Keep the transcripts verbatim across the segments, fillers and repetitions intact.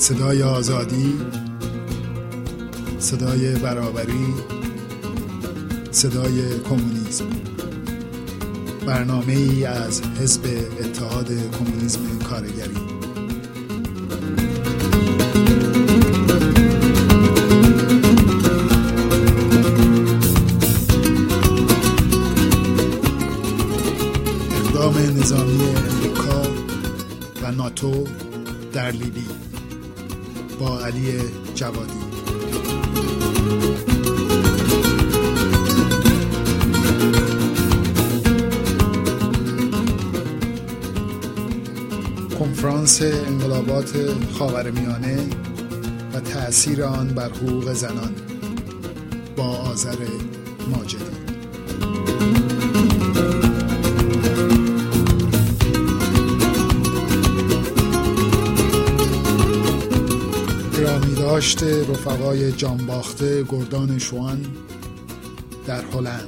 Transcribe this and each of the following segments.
صدای آزادی، صدای برابری، صدای کمونیسم. برنامه ای از حزب اتحاد کمونیسم کارگری. اقدام نظامی امریکا و ناتو در لیبی با علی جوادی. کنفرانس انقلابات خاورمیانه و تأثیر آن بر حقوق زنان با آذر ماجدی. گرامی داشت رفقای جانباخته گردان شوان در هلند.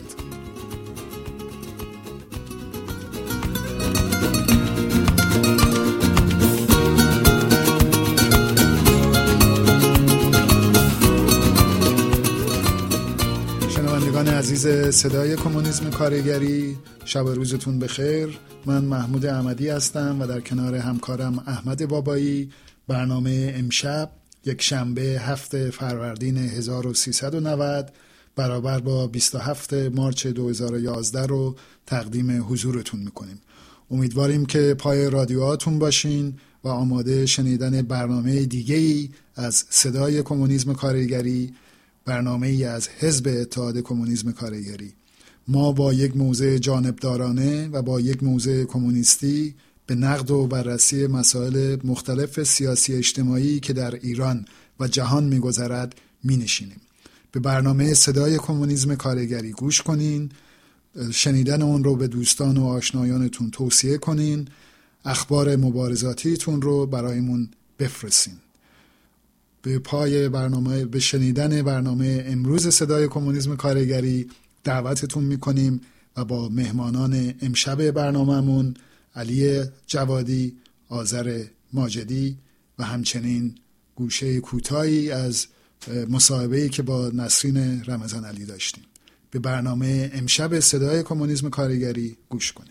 شنوندگان عزیز صدای کمونیسم کارگری، شب و روزتون بخیر. من محمود احمدی هستم و در کنار همکارم احمد بابایی برنامه امشب یک شنبه هفت فروردین هزار و سیصد و نود برابر با بیست و هفت مارس دو هزار و یازده رو تقدیم حضورتون میکنیم. امیدواریم که پای رادیوهاتون باشین و آماده شنیدن برنامه دیگه‌ای از صدای کمونیسم کارگری، برنامه ای از حزب اتحاد کمونیسم کارگری. ما با یک موضع جانبدارانه و با یک موضع کمونیستی به نقد و بررسی مسائل مختلف سیاسی اجتماعی که در ایران و جهان می‌گذرد می‌نشینیم. به برنامه صدای کمونیسم کارگری گوش کنین، شنیدن اون رو به دوستان و آشنایانتون توصیه کنین، اخبار مبارزاتیتون رو برایمون بفرستین. به پای برنامه به شنیدن برنامه امروز صدای کمونیسم کارگری دعوتتون می‌کنیم و با مهمانان امشب برنامه‌مون علی جوادی، آذر ماجدی و همچنین گوشه کوتاهی از مصاحبه‌ای که با نسرین رمضان علی داشتیم. به برنامه امشب صدای کمونیسم کارگری گوش کنید.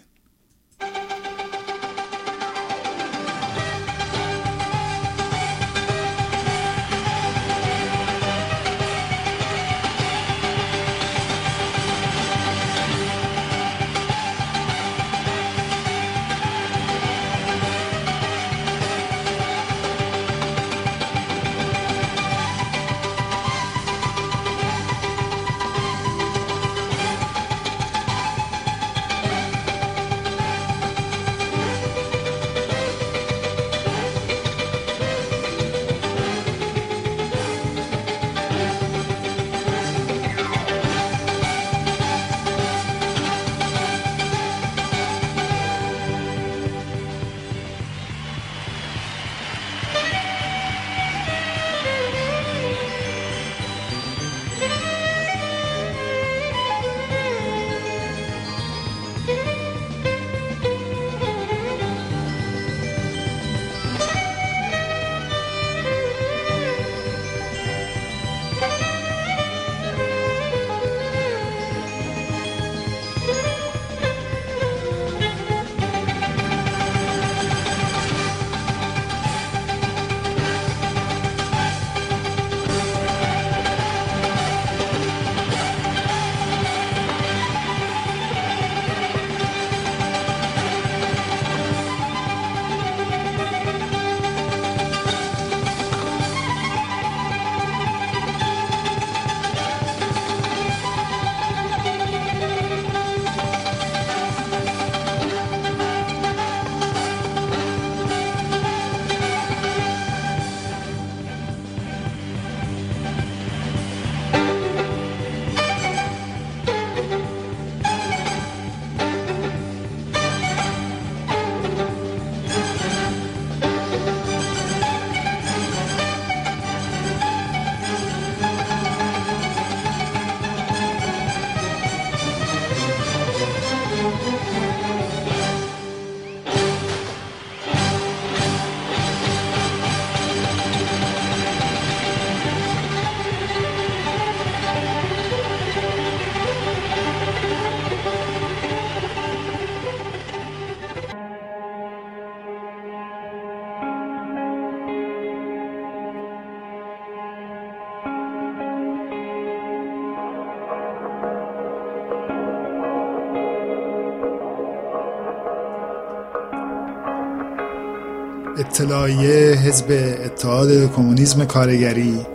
اطلاعیه حزب اتحاد کمونیسم کارگری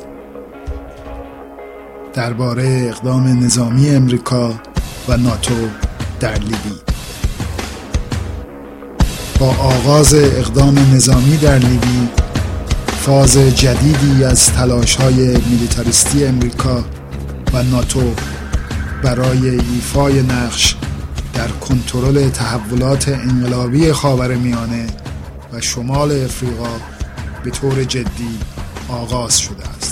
درباره اقدام نظامی امریکا و ناتو در لیبی. با آغاز اقدام نظامی در لیبی، فاز جدیدی از تلاش‌های میلیتاریستی امریکا و ناتو برای ایفای نقش در کنترل تحولات انقلابی خاورمیانه و شمال افریقا به طور جدی آغاز شده است.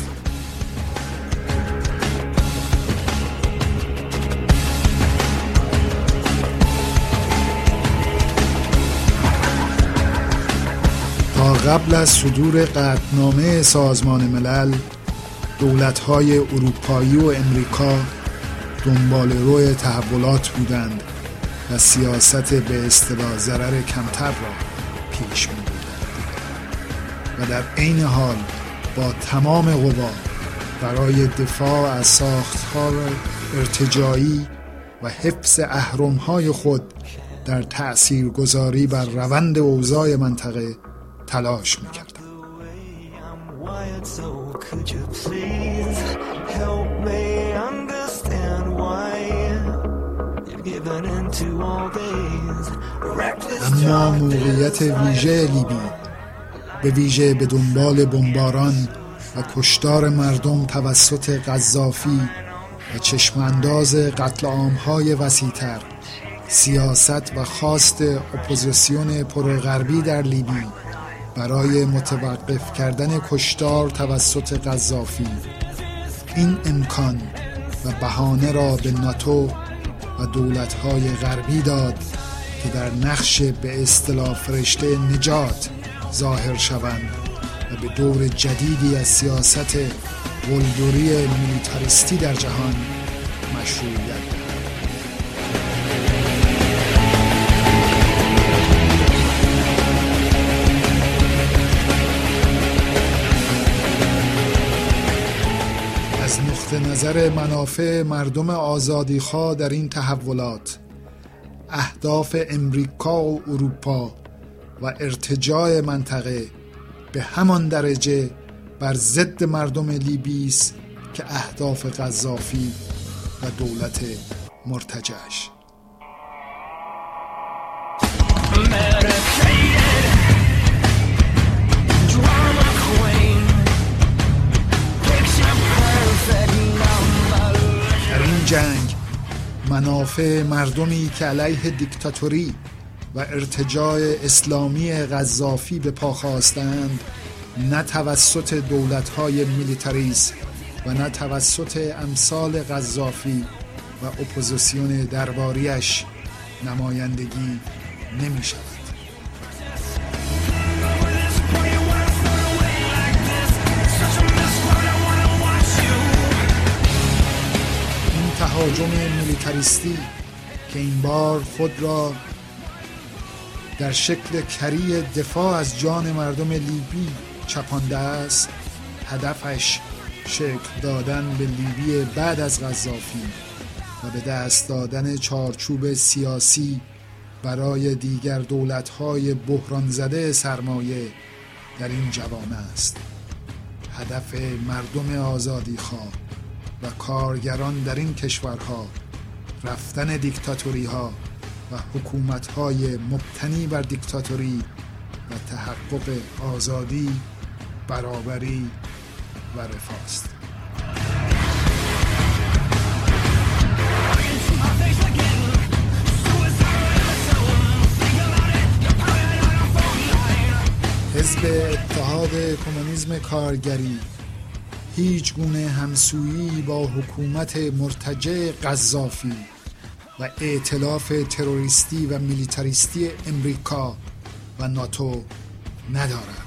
تا قبل از صدور قطعنامه سازمان ملل، دولت‌های اروپایی و امریکا دنبال روی تحولات بودند و سیاست به اصطلاح ضرر کمتر را پیش می‌بردند و در عین حال با تمام قوا برای دفاع از ساختار ارتجاعی و حفظ اهرم‌های خود در تأثیرگذاری بر روند اوضاع منطقه تلاش می‌کردند. اما موقعیت ویژه لیبی، به ویژه به دنبال بمباران و کشتار مردم توسط قذافی و چشمانداز قتل عام‌های وسیع‌تر، سیاست و خواست اپوزیسیون پروغربی در لیبی برای متوقف کردن کشتار توسط قذافی، این امکان و بهانه را به ناتو و دولت‌های غربی داد که در نقش به اصطلاح فرشته نجات ظاهر شوند و به دور جدیدی از سیاست ولدوری میلیتاریستی در جهان مشروعیت دهند. از نقطه نظر منافع مردم آزادیخواه در این تحولات، اهداف امریکا و اروپا و ارتجاع منطقه به همان درجه بر ضد مردم لیبی است که اهداف قذافی و دولت مرتجعش. در این جنگ منافع مردمی که علیه دیکتاتوری و ارتجاع اسلامی قذافی به پا خواستند، نه توسط دولت‌های میلیتاریست و نه توسط امثال قذافی و اپوزیسیون درباریش نمایندگی نمی شود. این تهاجم میلیتاریستی که این بار خود را در شکل کری دفاع از جان مردم لیبی چپانده است، هدفش شکل دادن به لیبی بعد از قذافی و به دست دادن چارچوب سیاسی برای دیگر دولت‌های بحران زده سرمایه در این جوامع است. هدف مردم آزادیخواه و کارگران در این کشورها رفتن دیکتاتوری‌ها و حکومت‌های مبتنی بر دیکتاتوری و تحقق آزادی، برابری و رفاه است. حزب اتحاد کمونیسم کارگری هیچ گونه همسویی با حکومت مرتجع قذافی و ائتلاف تروریستی و میلیتاریستی امریکا و ناتو ندارد.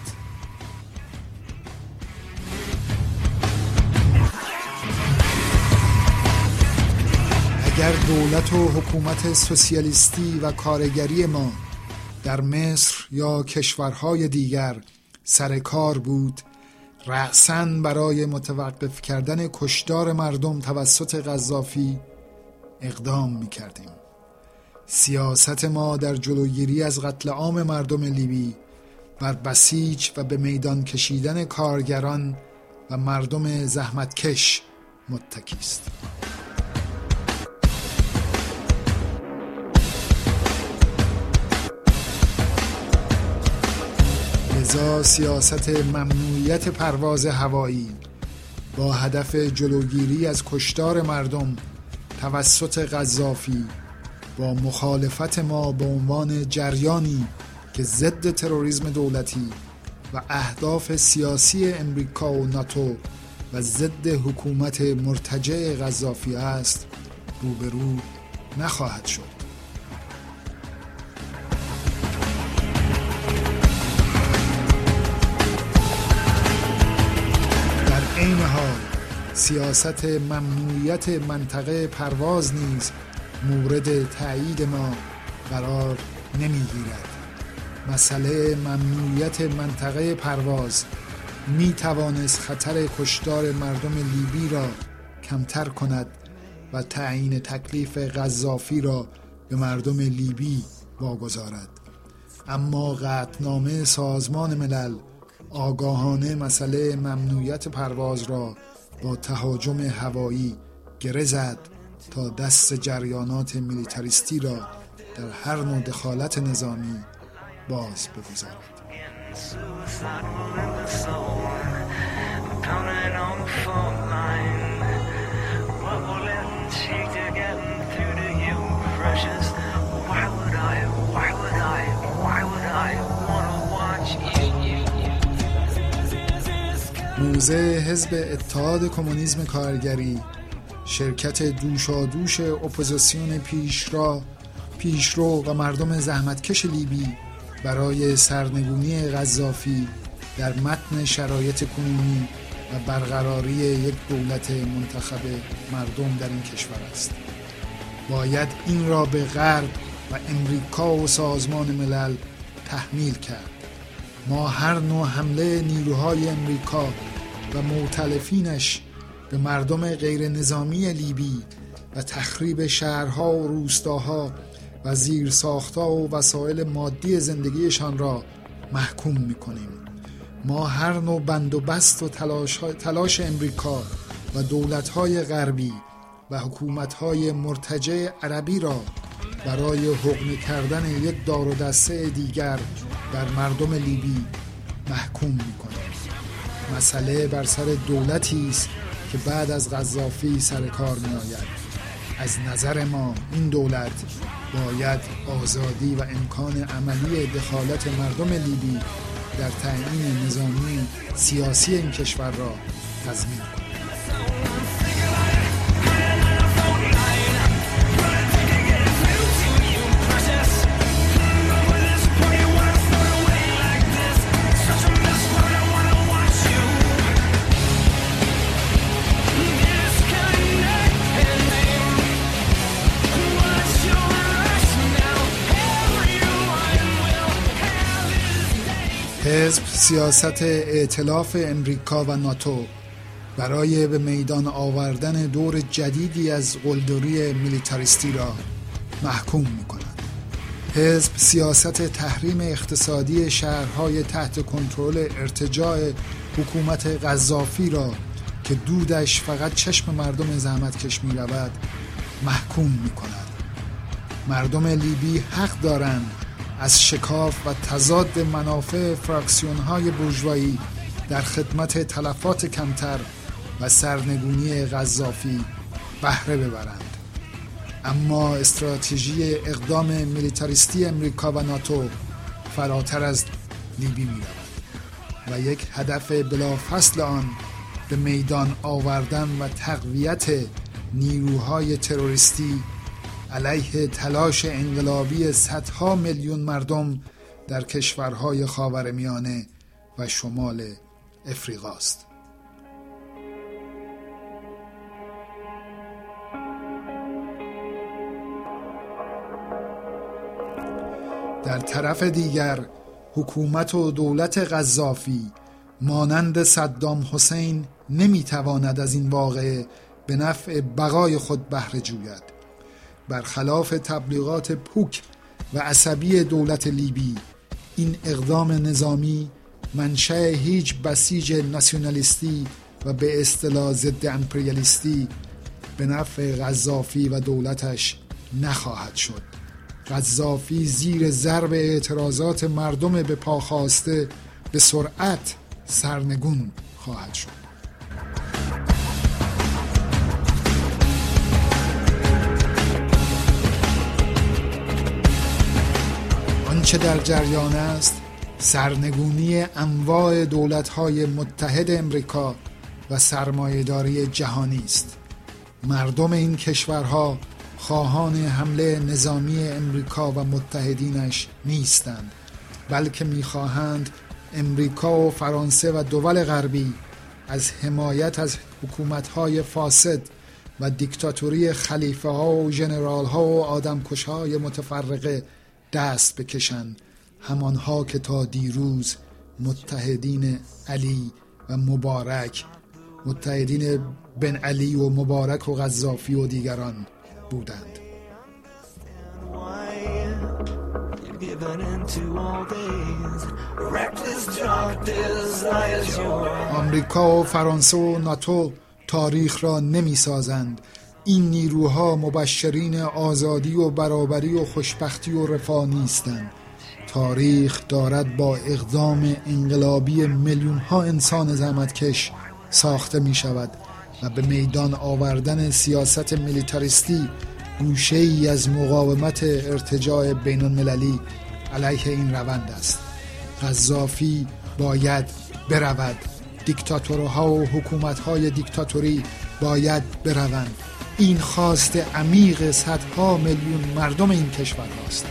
اگر دولت و حکومت سوسیالیستی و کارگری ما در مصر یا کشورهای دیگر سر کار بود، رأساً برای متوقف کردن کشتار مردم توسط قذافی اقدام می‌کردیم. سیاست ما در جلوگیری از قتل عام مردم لیبی بر بسیج و به میدان کشیدن کارگران و مردم زحمتکش متکی است. لذا سیاست ممنوعیت پرواز هوایی با هدف جلوگیری از کشتار مردم توسط قذافی با مخالفت ما به عنوان جریانی که ضد تروریسم دولتی و اهداف سیاسی امریکا و ناتو و ضد حکومت مرتجع قذافی است روبرو نخواهد شد. در عین حال سیاست ممنوعیت منطقه پرواز نیز مورد تایید ما قرار نمیگیرد. مسئله ممنوعیت منطقه پرواز می توانست خطر کشتار مردم لیبی را کمتر کند و تعیین تکلیف قذافی را به مردم لیبی واگذارد. اما قطعنامه سازمان ملل آگاهانه مسئله ممنوعیت پرواز را با تهاجم هوایی گره زد تا دست جریانات میلیتاریستی را در هر نوع دخالت نظامی باز بگذارد. موزه حزب اتحاد کمونیسم کارگری، شرکت دوشادوش اپوزیسیون پیشرا پیشرو و مردم زحمتکش لیبی برای سرنگونی قذافی در متن شرایط کنونی و برقراری یک دولت منتخب مردم در این کشور است. باید این را به غرب و امریکا و سازمان ملل تحمیل کرد. ما هر نوع حمله نیروهای امریکا و مؤتلفینش به مردم غیر نظامی لیبی و تخریب شهرها و روستاها و زیرساخت‌ها و وسایل مادی زندگیشان را محکوم می‌کنیم. ما هر نوع بند و بست و تلاش, تلاش امریکا و دولت‌های غربی و حکومت‌های مرتجع عربی را برای حقن کردن یک دار و دسته دیگر بر مردم لیبی محکوم می‌کنیم. مسئله بر سر دولتی است که بعد از قذافی سر کار می‌آید. از نظر ما این دولت باید آزادی و امکان عملی دخالت مردم لیبی در تعیین نظامی سیاسی این کشور را تضمین کند. حزب سیاست ائتلاف امریکا و ناتو برای به میدان آوردن دور جدیدی از قلدری میلیتاریستی را محکوم می‌کند. حزب سیاست تحریم اقتصادی شهرهای تحت کنترل ارتجاع حکومت قذافی را که دودش فقط چشم مردم زحمتکش می‌رود محکوم می‌کند. مردم لیبی حق دارند از شکاف و تضاد منافع فراکسیون‌های بورژوایی در خدمت تلفات کمتر و سرنگونی قذافی بهره ببرند. اما استراتژی اقدام میلیتاریستی امریکا و ناتو فراتر از لیبی می‌رود و یک هدف بلافاصل آن به میدان آوردن و تقویت نیروهای تروریستی علیه تلاش انقلابی صدها میلیون مردم در کشورهای خاورمیانه و شمال افریقا است. در طرف دیگر حکومت و دولت قذافی مانند صدام حسین نمیتواند از این واقعه به نفع بقای خود بهره جوید. برخلاف تبلیغات پوک و عصبی دولت لیبی، این اقدام نظامی منشأ هیچ بسیج ناسیونالیستی و به اصطلاح ضد امپریالیستی به نفع قذافی و دولتش نخواهد شد. قذافی زیر ضرب اعتراضات مردم به پا خواسته به سرعت سرنگون خواهد شد. آنچه در جریان است سرنگونی انواع دولت‌های متحد امریکا و سرمایه‌داری جهانی است. مردم این کشورها خواهان حمله نظامی امریکا و متحدینش نیستند، بلکه می‌خواهند امریکا و فرانسه و دول غربی از حمایت از حکومت‌های فاسد و دیکتاتوری خلیفه‌ها و ژنرال‌ها و آدمکش‌های متفرقه دست بکشند، همانها که تا دیروز متحدین علی و مبارک، متحدین بن علی و مبارک و قذافی و دیگران بودند. آمریکا و فرانسه و ناتو تاریخ را نمی سازند. این نیروها مبشرین آزادی و برابری و خوشبختی و رفاه نیستند. تاریخ دارد با اقدام انقلابی میلیون ها انسان زحمتکش ساخته می شود و به میدان آوردن سیاست میلیتاریستی گوشه ای از مقاومت ارتجاع بین المللی علیه این روند است. قذافی باید برود، دیکتاتورها و حکومت‌های دیکتاتوری باید بروند. این خواست عمیق صدها میلیون مردم این کشور هاست.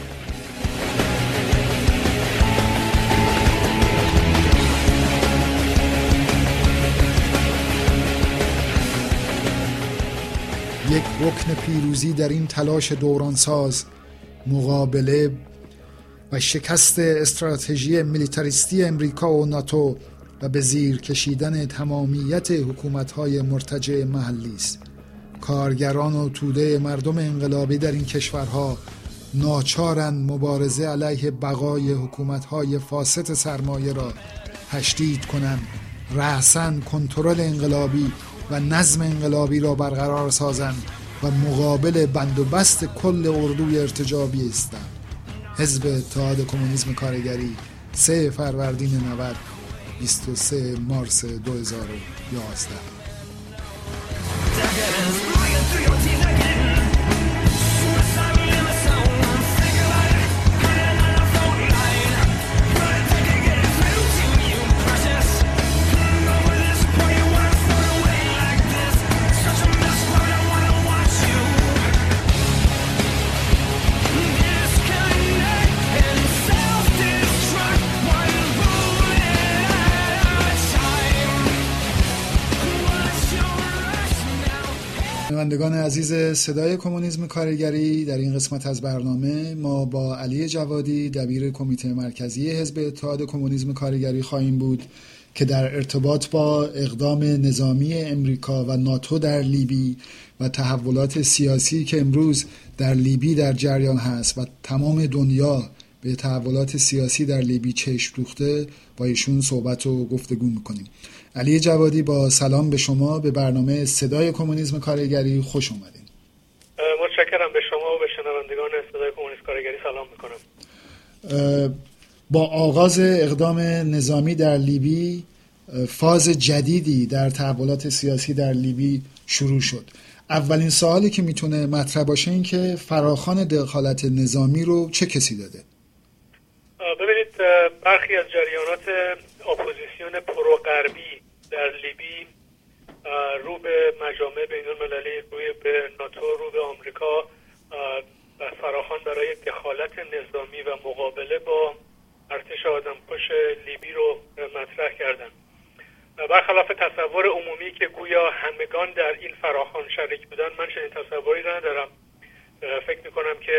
یک رکن پیروزی در این تلاش دورانساز مقابله و شکست استراتژی میلیتاریستی امریکا و ناتو و به زیر کشیدن تمامیت حکومت‌های مرتجع محلی است. کارگران و توده مردم انقلابی در این کشورها ناچارند مبارزه علیه بقای حکومت‌های فاسد سرمایه را تشدید کنند، رأساً کنترل انقلابی و نظم انقلابی را برقرار سازند و مقابل بند و بست کل اردوی ارتجاعی هستند. حزب اتحاد کمونیسم کارگری سه فروردین نود، بیست و سه مارس دو هزار و یازده. شنوندگان عزیز صدای کمونیسم کارگری، در این قسمت از برنامه ما با علی جوادی دبیر کمیته مرکزی حزب اتحاد کمونیسم کارگری خواهیم بود که در ارتباط با اقدام نظامی امریکا و ناتو در لیبی و تحولات سیاسی که امروز در لیبی در جریان هست و تمام دنیا به تحولات سیاسی در لیبی چشم دوخته با ایشون صحبت و گفتگو میکنیم. علی جوادی، با سلام به شما به برنامه صدای کمونیسم کارگری خوش اومدین. متشکرم. به شما و به شنوندگان صدای کمونیسم کارگری سلام میکنم. با آغاز اقدام نظامی در لیبی فاز جدیدی در تحولات سیاسی در لیبی شروع شد. اولین سوالی که میتونه مطرح باشه این که فراخوان دخالت نظامی رو چه کسی داده؟ ببینید، برخی از جریانات اپوزیسیون پرو غربی در لیبی رو به مجامع بین المللی، روی به ناتو، رو به آمریکا و فراخوان برای دخالت نظامی و مقابله با ارتش آدمکش لیبی رو مطرح کردن. برخلاف تصور عمومی که گویا همگان در این فراخوان شریک بودن، من چنین تصوری ندارم. فکر میکنم که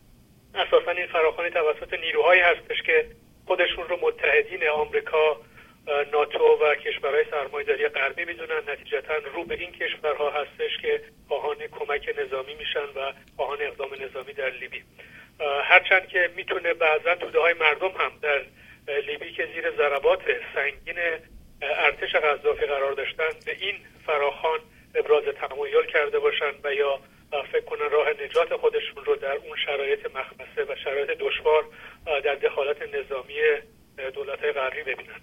اساسا این فراخوانی توسط نیروهایی هستش که خودشون رو متحدین آمریکا، ناتو و کشورهای سرمایه‌داری غربی میدونن. نتیجتا رو به این کشورها هستش که خواهان کمک نظامی میشن و خواهان اقدام نظامی در لیبی. هرچند که میتونه بعضا توده های مردم هم در لیبی که زیر ضربات سنگین ارتش قذافی قرار داشتن به این فراخوان ابراز تمایل کرده باشن و یا فکر کنن راه نجات خودشون رو در اون شرایط مخمسه و شرایط دشوار در دخالت نظامی دولت‌های غربی ببینن.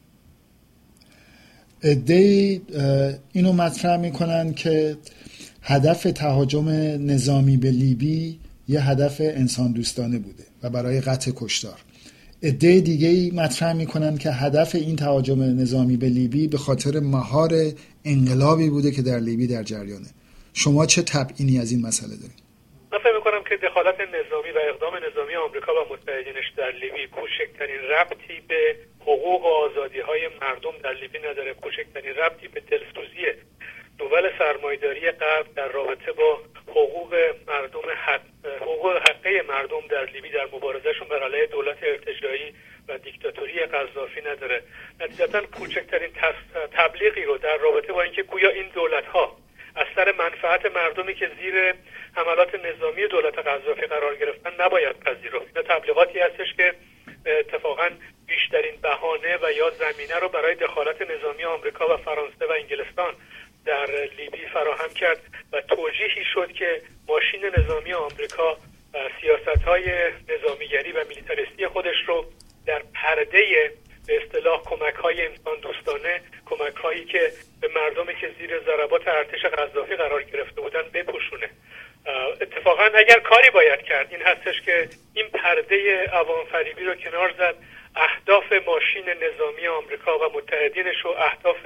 عده‌ای اینو مطرح میکنن که هدف تهاجم نظامی به لیبی یه هدف انسان دوستانه بوده و برای قطع کشتار. عده دیگه‌ای مطرح میکنن که هدف این تهاجم نظامی به لیبی به خاطر مهار انقلابی بوده که در لیبی در جریانه. شما چه تبیینی از این مسئله دارید؟ من فکر میکنم که دخالت نظامی و اقدام نظامی آمریکا و متحدینش در لیبی کوچکترین ربطی به حقوق و آزادی‌های مردم در لیبی نداره، کوچکترین ربطی به دلسوزی دول سرمایه‌داری غرب در رابطه با حقوق مردم حق حقوق حقه مردم در لیبی در مبارزهشون بر علیه دولت ارتجاعی و دیکتاتوری قذافی نداره. نتیجتاً کوچکترین تبلیغی رو در رابطه با اینکه گویا این دولت‌ها از سر منفعت مردمی که زیر حملات نظامی دولت قذافی قرار گرفتن نباید پذیرفت. این تبلیغاتی هستش که اتفاقاً بیشترین بهانه و یا زمینه رو برای دخالت نظامی آمریکا و فرانسه و انگلستان در لیبی فراهم کرد و توجیهی شد که ماشین نظامی آمریکا سیاست‌های نظامیگری و میلیتاریستی خودش رو در پرده به اصطلاح کمک‌های انسان دوستانه، کمک‌هایی که به مردمی که زیر ضربات ارتش قذافی قرار گرفته بودن بپوشونه. اتفاقا اگر کاری باید کرد این هستش که این پرده عوام فریبی رو کنار زد، اهداف ماشین نظامی آمریکا و متحدینش و اهداف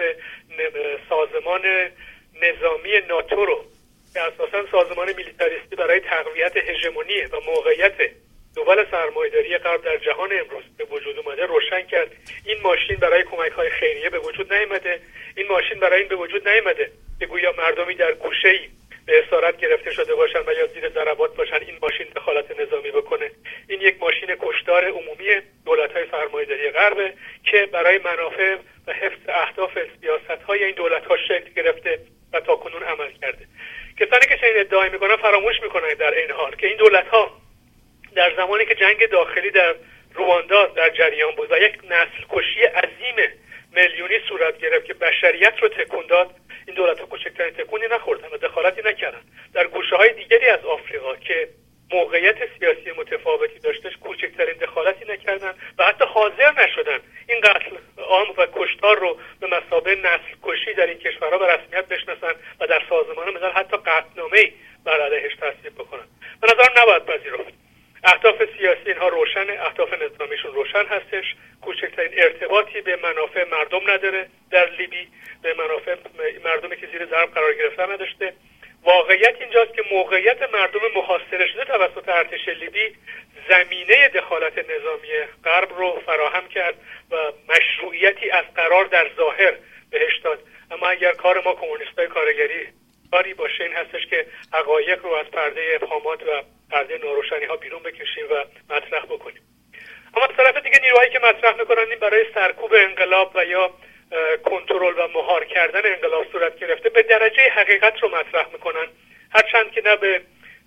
سازمان نظامی ناتو رو که اساساً سازمان میلیتاریستی برای تقویت هژمونی و موقعیت دول سرمایه‌داری غرب در جهان امروز به وجود اومده روشن کرد. این ماشین برای کمک‌های خیریه به وجود نیامده، این ماشین برای این به وجود نیامده که گویا مردمی در گوشه‌ای به اسارت گرفته شده باشن و یا زیر ضربات باشن این ماشین دخالت نظامی بکنه. این یک ماشین کشتار عمومی دولت‌های سرمایه‌داری غرب که برای منافع و حفظ اهداف سیاست‌های این دولت‌ها شکل گرفته و تاکنون عمل کرده. کسانی که چنین ادعای می‌کنن فراموش می‌کنن در این حال که این دولت‌ها در زمانی که جنگ داخلی در رواندا در جریان بود و یک نسل کشی عظیم میلیونی صورت گرفت که بشریت رو تکون داد، این دولت‌ها کوچکترین تکونی نخوردن و دخالتی نکردن. در گوشه‌های دیگری از آفریقا که موقعیت سیاسی متفاوتی داشتش کوچکترین دخالتی نکردن و حتی حاضر نشدن این قتل عام و کشتار رو به مثابه نسل کشی در این کشورها به رسمیت بشناسن و در سازمان ملل حتی قطعنامه‌ای بر علیهش تصویب بکنن. به نظرم نباید پذیرفت. اهداف سیاسی اینها روشنه، اهداف نظامیشون روشن هستش، کوچکترین ارتباطی به منافع مردم نداره در لیبی، به منافع مردمی که زیر ضرب قرار گرفتن نداشته. واقعیت اینجاست که موقعیت مردم محاصره شده توسط ارتش لیبی زمینه دخالت نظامی غرب رو فراهم کرد و مشروعیتی از قرار در ظاهر بهش داد. اما اگر کار ما کمونیستای کارگری کاری باشه این هستش که حقایق رو از پرده ابهامات و پرده ناروشنی ها بیرون بکشیم و مطرح بکنیم. اما از طرف دیگه نیروهایی که مطرح میکنن این برای سرکوب انقلاب و یا کنترل و مهار کردن انقلاب صورت گرفته به درجه حقیقت رو مطرح میکنن، هرچند که نه به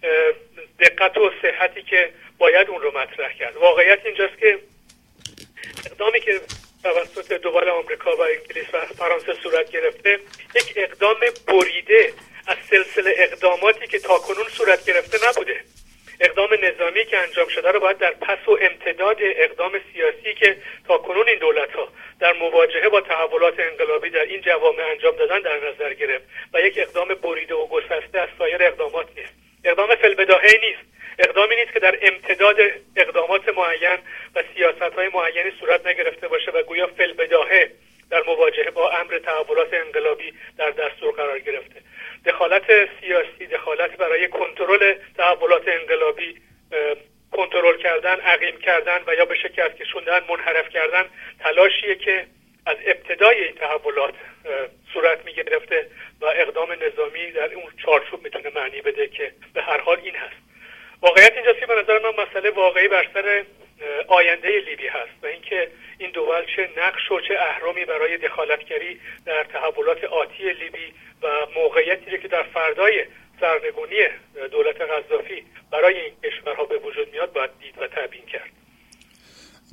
دقت و صحتی که باید اون رو مطرح کرد. واقعیت اینجاست که اقدامی که توسط دول آمریکا و انگلیس و فرانسه صورت گرفته یک اقدام بریده از سلسله اقداماتی که تاکنون صورت گرفته نبوده. اقدام نظامی که انجام شده رو باید در پس و امتداد اقدام سیاسی که تاکنون این دولت‌ها در مواجهه با تحولات انقلابی در این جوامع انجام دادن در نظر گرفت و یک اقدام بریده و گسسته از سایر اقدامات نیست. اقدام فی‌البداهه نیست. اقدامی نیست که در امتداد اقدامات معین و سیاست‌های معینی صورت نگرفته باشه و گویا فی‌البداهه در مواجهه با امر تحولات انقلابی در دستور قرار گرفته. دخالت سیاسی، دخالت برای کنترل تحولات انقلابی، کنترل کردن، عقیم کردن و یا به شکست کشوندن، منحرف کردن، تلاشیه که از ابتدای این تحولات صورت می گرفته و اقدام نظامی در اون چارچوب میتونه معنی بده که به هر حال این هست. واقعیت اینجاست که به نظر من مسئله واقعی بر سر آینده لیبی هست و اینکه این دول چه نقش و چه اهرامی برای دخالتگری در تحولات آتی لیبی و موقعیتی که در فردای سرنگونی دولت قذافی برای این کشورها به وجود میاد باید دید و تبیین کرد.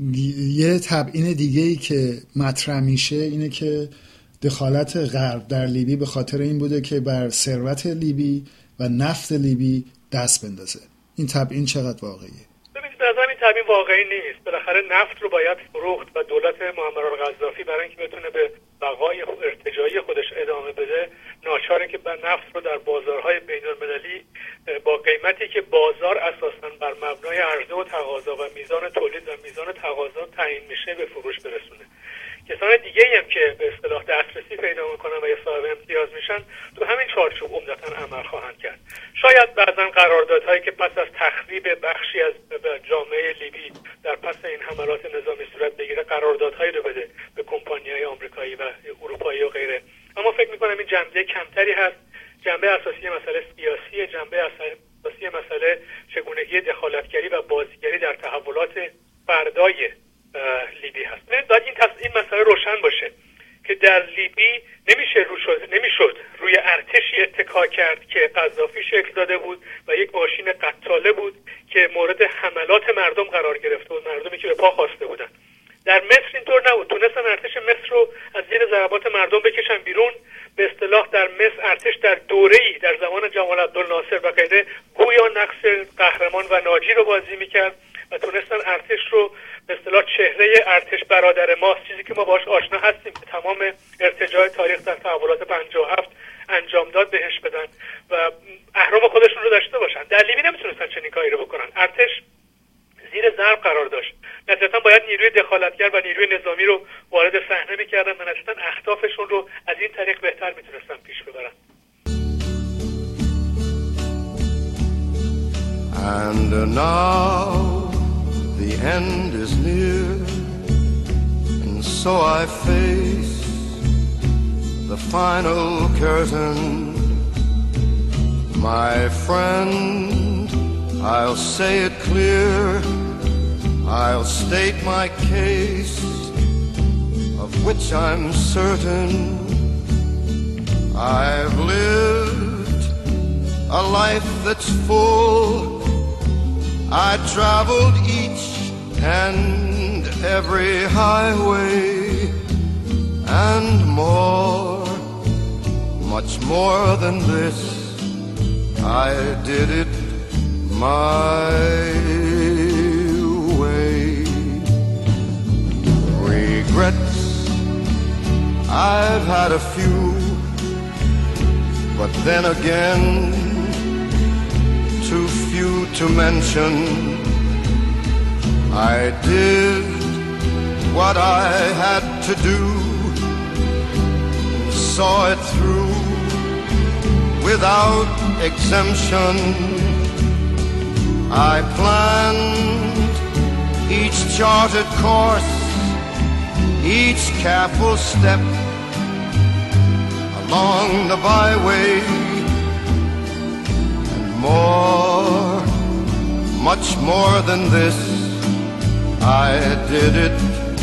یه تبیین دیگه‌ای که مطرح میشه اینه که دخالت غرب در لیبی به خاطر این بوده که بر ثروت لیبی و نفت لیبی دست بندازه. این تبیین چقدر واقعیه؟ ببینید به نظرم این تبیین واقعی نیست. بالاخره نفت رو باید فروخت و دولت معمر القذافی برای اینکه بتونه به بقای ارتجاعی خودش ادامه بده ناچاره که نفت رو در بازارهای بین‌المللی با قیمتی که بازار اساساً بر مبنای عرضه و تقاضا و میزان تولید و میزان تقاضا تعیین میشه به فروش برسونه. کسان دیگه‌ای هم که به اصطلاح دسترسی پیدا میکنن و یا صاحب امتیاز میشن تو همین چارچوب عمدتاً عمل خواهند کرد. شاید بعضا قراردادهایی که پس از تخریب بخشی از جامعه لیبی در پس این حملات نظامی صورت بگیره قراردادهایی رو بده به کمپانی‌های آمریکایی و اروپایی و غیره، اما فکر میکنم این جنبه کمتری هست. جنبه اساسی مسئله سیاسی، جنبه اساسی مسئله چگونگی دخالتگری و بازیگری در تحولات فردای لیبی هست. باید این, این مسئله روشن باشه که در لیبی نمیشه رو شد، نمیشد روی ارتشی اتکا کرد که قذافی شکل داده بود و یک ماشین قتاله بود که مورد حملات مردم قرار گرفته بود، مردمی که به پا خواسته بودن. در مصر اینطور نبود. تونستن ارتش مصر رو از زیر ضربات مردم بکشن بیرون. به اصطلاح در مصر ارتش در دوره‌ای در زمان جمال عبدالناصر و غیره گویا نقش قهرمان و ناجی رو بازی میکرد و تونستن ارتش رو به اصطلاح چهره ارتش برادر ماست، چیزی که ما باهاش آشنا هستیم که تمام ارتجاع تاریخ در تحولات پنجاه و هفت انجام داد بهش بدن و اهرام خودشون رو داشته باشن. در لیبی نمیتونستن چنین کاری رو بکنن. ارتش زیر ضرب قرار داشت. نتیجتاً باید نیروی دخالتگر و نیروی نظامی رو وارد صحنه می‌کردن و نتیجتاً اهدافشون رو از این طریق بهتر میتونستن پیش ببرن. And now the end is near, and so I face the final curtain. My friend, I'll say it clear, I'll state my case, of which I'm certain. I've lived a life that's full. I traveled each and every highway and more, much more than this. I did it my way. Regrets, I've had a few, but then again too few to mention. I did what I had to do, saw it through without exemption. I planned each charted course, each careful step along the byway. More, much more than this, I did it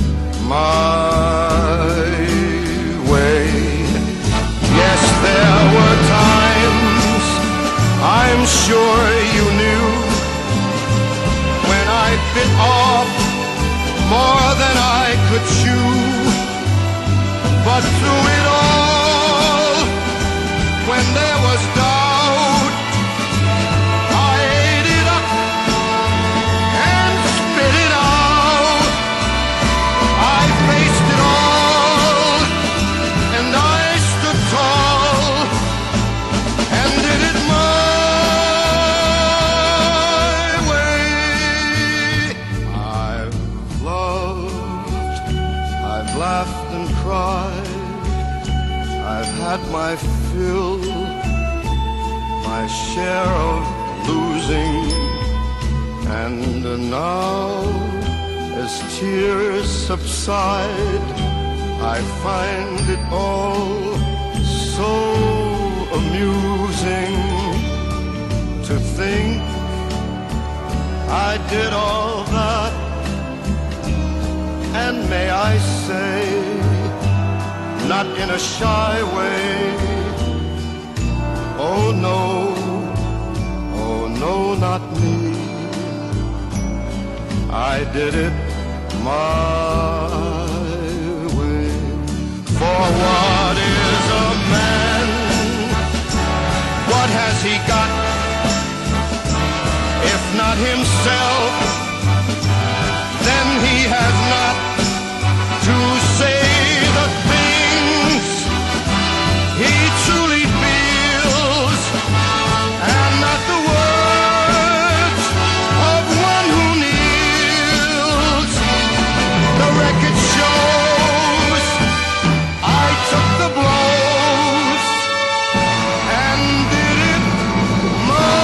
my way. Yes, there were times, I'm sure you knew, when I bit off more than I could chew. But through it all, when there was doubt, I ate it up and spit it out. I faced it all and I stood tall and did it my way. I've loved, I've laughed and cried, I've had my fill, my share of losing, and now as tears subside, I find it all so amusing to think I did all that, and may I say, not in a shy way, oh no, oh no, not me. I did it my way. For what is a man? What has he got? If not himself, then he has not to say the things he truly feels, and not the words of one who kneels. The record shows I took the blows and did it my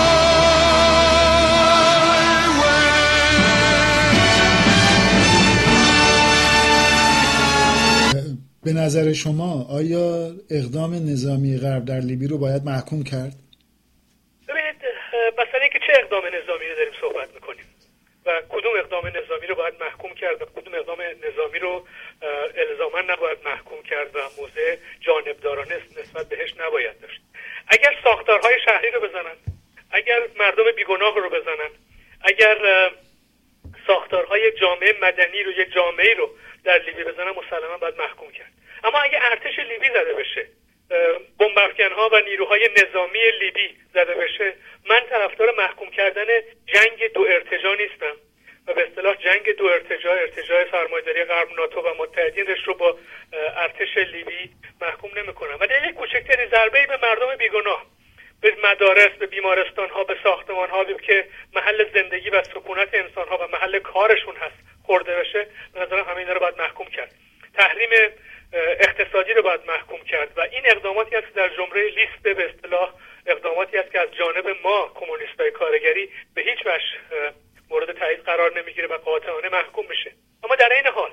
به نظر شما آیا اقدام نظامی غرب در لیبی رو باید محکوم کرد؟ ببینید مثلا اینکه چه اقدام نظامی رو داریم صحبت میکنیم و کدوم اقدام نظامی رو باید محکوم کرد و کدوم اقدام نظامی رو الزاما نباید محکوم کرد و موضع جانبدارانه نسبت بهش نباید داشت. اگر ساختارهای شهری رو بزنن، اگر مردم بیگناه رو بزنن، اگر ساختارهای جامعه مدنی رو، یک جامعه رو در لیبی بزنن، مسلما باید محکوم کرد. اما اگه ارتش لیبی زده بشه، بمب افکن‌ها و نیروهای نظامی لیبی زده بشه، من طرفدار محکوم کردن جنگ دو ارتجاع نیستم و به اصطلاح جنگ دو ارتجاع، ارتجاع سرمایه‌داری غرب، ناتو و متحدینش رو با ارتش لیبی محکوم نمی‌کنم. ولی یک کوچکترین ضربه‌ای به مردم بیگناه، به مدارس، به بیمارستان‌ها، به ساختمان‌ها که محل زندگی و سکونت انسان‌ها و محل کارشون هست خورده بشه، به نظرم همه اینا رو باید محکوم کرد. تحریم اقتصادی رو باید محکوم کرد و این اقداماتی است که در جمله لیست به اصطلاح اقداماتی است که از جانب ما کمونیستای کارگری به هیچ وجه مورد تایید قرار نمیگیره و قاطعانه محکوم میشه. اما در این حال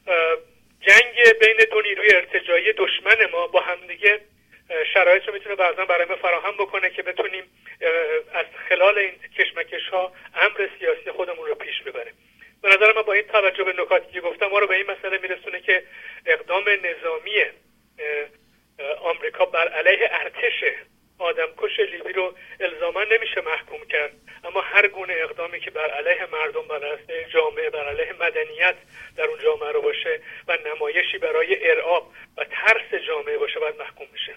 جنگ بین دو نیروی ارتجاعی دشمن ما با همدیگه شرایط رو میتونه بعضا برای ما فراهم بکنه که بتونیم از خلال این کشمکش‌ها امر سیاسی خودمون رو پیش ببریم. به نظر من با این توجه به نکاتی که گفتم ما رو به این مسئله میرسونه که اقدام نظامی آمریکا بر علیه ارتش آدمکش لیبی رو الزاما نمیشه محکوم کرد، اما هر گونه اقدامی که بر علیه مردم، بر علیه جامعه، بر علیه مدنیت در اون جامعه رو باشه و نمایشی برای ارعاب و ترس جامعه باشه باید محکوم بشه.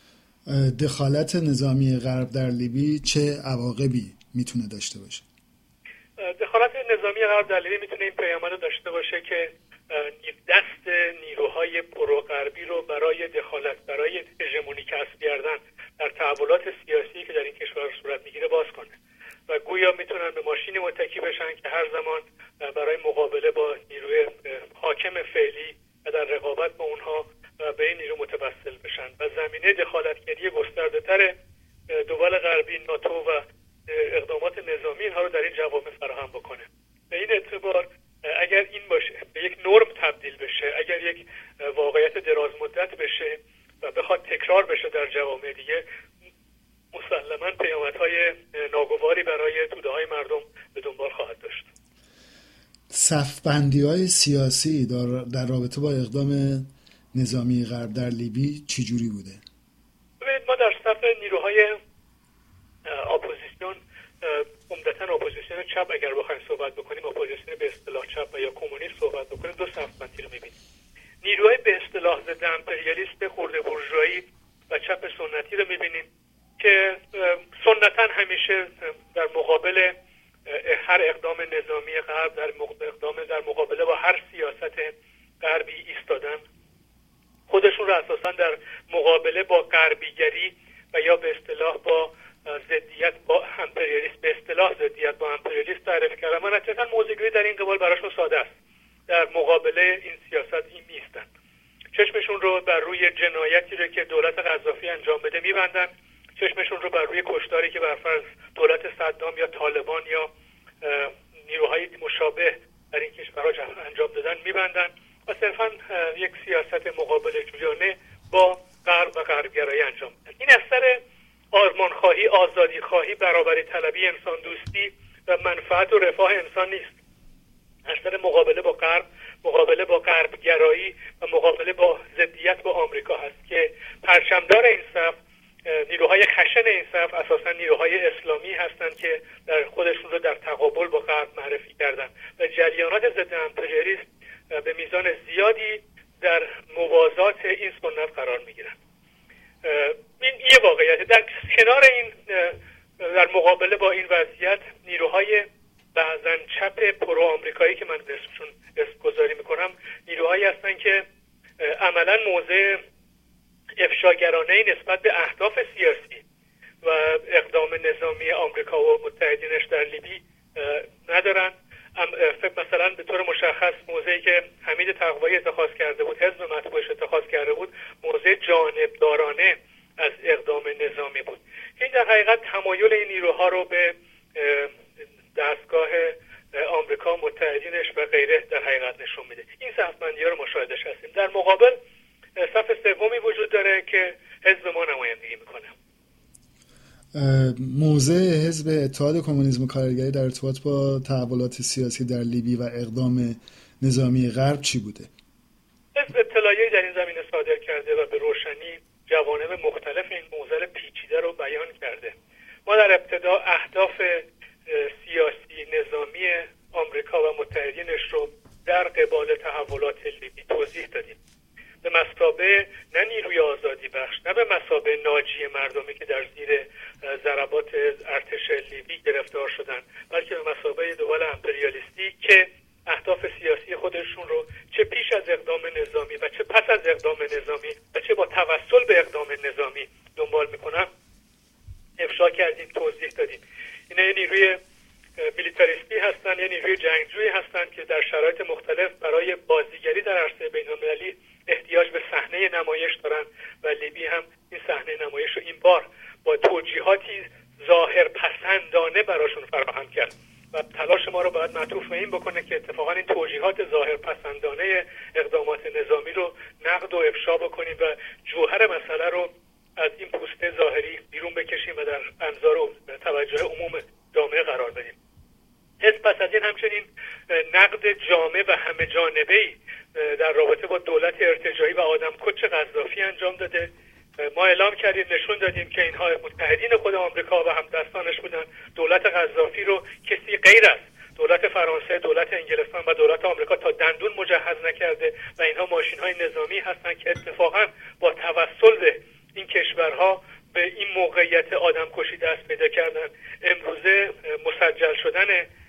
دخالت نظامی غرب در لیبی چه عواقبی میتونه داشته باشه؟ دخالت نظامی غرب در لیبی میتونه این پیامد رو داشته باشه که دست نیروهای پروغربی رو برای دخالت، برای هژمونی کسب کردن در تحولات سیاسی که در این کشور صورت میگیره باز کنه و گویا میتونن به ماشینی متکی بشن که هر زمان برای مقابله با نیروی حاکم فعلی و در رقابت با اونها به این نیرو متوسل بشن و زمینه دخالتگری گسترده‌تر دول غربی، ناتو و اقدامات نظامی اینها رو در این جوامع فراهم بکنه. به این اعتبار اگر این باشه، به یک نرم تبدیل بشه، اگر یک واقعیت دراز مدت بشه و بخواد تکرار بشه در جوامع دیگه، مسلماً پیامدهای ناگواری برای توده‌های مردم به دنبال خواهد داشت. صف‌بندی‌های سیاسی در, در رابطه با اقدام نظامی غرب در لیبی چجوری بوده؟ ببینید ما در صف نیروهای اپوزیسیون، عمدتاً اپوزیسیون چپ اگر بخوایم صحبت بکنیم، اپوزیسیون به اصطلاح چپ و یا کمونیست صحبت بکنیم، دو صف‌بندی رو می‌بینیم. نیروهای به اصطلاح ضد امپریالیست خرده بورژوایی و چپ سنتی رو می‌بینیم که سنتاً همیشه در مقابل هر اقدام نظامی غرب، در اقدام در مقابله با هر سیاست غربی ایستادن، خودشون رو اساساً در مقابله با غربیگری و یا به اصطلاح با ضدیت با امپریالیست، به اصطلاح ضدیت با امپریالیست تعریف کردن. من اصلا موضوعی در این قبال براشون ساده است. در مقابله این سیاست این نیستن. چشمشون رو بر روی جنایتی رو که دولت قذافی انجام بده میبندن، چشمشون رو بر روی کشتاری که بر فرض دولت صدام یا طالبان یا نیروهای مشابه در این کشورها انجام دادن میبندن و صرفا یک سیاست مقابل جویانه با غرب و غربگرایی انجام میدن. این اثر آرمانخواهی، آزادی خواهی، برابری طلبی، انسان دوستی و منفعت و رفاه انسان نیست. اثر مقابله با غرب، مقابله با غربگرایی و مقابله با ضدیت با آمریکا هست که پرچمدار این صف نیروهای خشن این صف اساسا نیروهای اسلامی هستند که در خودشون رو در تقابل با غرب معرفی کردن و جریانات ضد امپریالیسم به میزان زیادی در موازات این سنت قرار میگیرن. این یه واقعیت. در کنار این، در مقابله با این وضعیت، نیروهای بعضن چپ پرو آمریکایی که من به اسمشون اسم گذاری میکنم، نیروهایی هستن که عملا موضع افشاگرانه نسبت به اهداف سیاسی و اقدام نظامی آمریکا و متحدینش در لیبی ندارن. مثلا به طور مشخص موضعی که حمید تقوایی اتخاذ کرده بود، حزب مطبوعش اتخاذ کرده بود، موضع جانبدارانه از اقدام نظامی بود. این در حقیقت تمایل این نیروها رو به دستگاه آمریکا، متحدینش و غیره در حقیقت نشون میده. این صف‌بندی‌ها رو مشاهدهش هستیم. در مقابل صف سومی وجود داره که حزب ما نمایندگی میکنه. موضع حزب اتحاد کمونیسم کارگری در ارتباط با تحولات سیاسی در لیبی و اقدام نظامی غرب چی بوده؟ حزب اطلاعیه‌ای در این زمینه صادر کرده و به روشنی جوانب مختلف این موضوع پیچیده رو بیان کرده. ما در ابتدا اهداف سیاسی نظامی آمریکا و متحدینش رو در قبال تحولات لیبی توضیح دادیم. به مثابه نه نیروی آزادی بخش، نه به مثابه ناجی مردمی که در زیر ضربات ارتش لیبی گرفتار شدن، بلکه به مثابه دول امپریالیستی که اهداف سیاسی خودشون رو چه پیش از اقدام نظامی و چه پس از اقدام نظامی و چه با توسل به اقدام نظامی دنبال میکنن افشا کردیم، توضیح دادیم. اینا یه نیروی میلیتاریستی هستن، یه نیروی جنگجویی هستن که در شرایط مختلف برای بازیگری در عرصه بین‌المللی احتیاج به صحنه نمایش دارن و لیبی هم این صحنه نمایش رو این بار با توجیهاتی ظاهر پسندانه براشون فراهم کرد و تلاش ما رو باید معطوف به این بکنه که اتفاقا این توجیهات ظاهر پسندانه اقدامات نظامی رو نقد و افشا بکنیم و جوهر مسئله رو از این پوسته ظاهری بیرون بکشیم و در انظار و توجه عموم جامعه قرار بدیم. حزب پس از این همچنین نقد جامع و همه جانبه‌ای در رابطه با دولت ارتجاعی و آدمکش قذافی انجام داده. ما اعلام کردیم، نشون دادیم که اینها متحدین خود آمریکا و همدستانش بودن. دولت قذافی رو کسی غیر از دولت فرانسه، دولت انگلستان و دولت آمریکا تا دندون مجهز نکرده و اینها ماشین‌های نظامی هستند که اتفاقا با توسل به این کشورها به این موقعیت آدمکشی دست پیدا کردن. امروزه مسجل شدن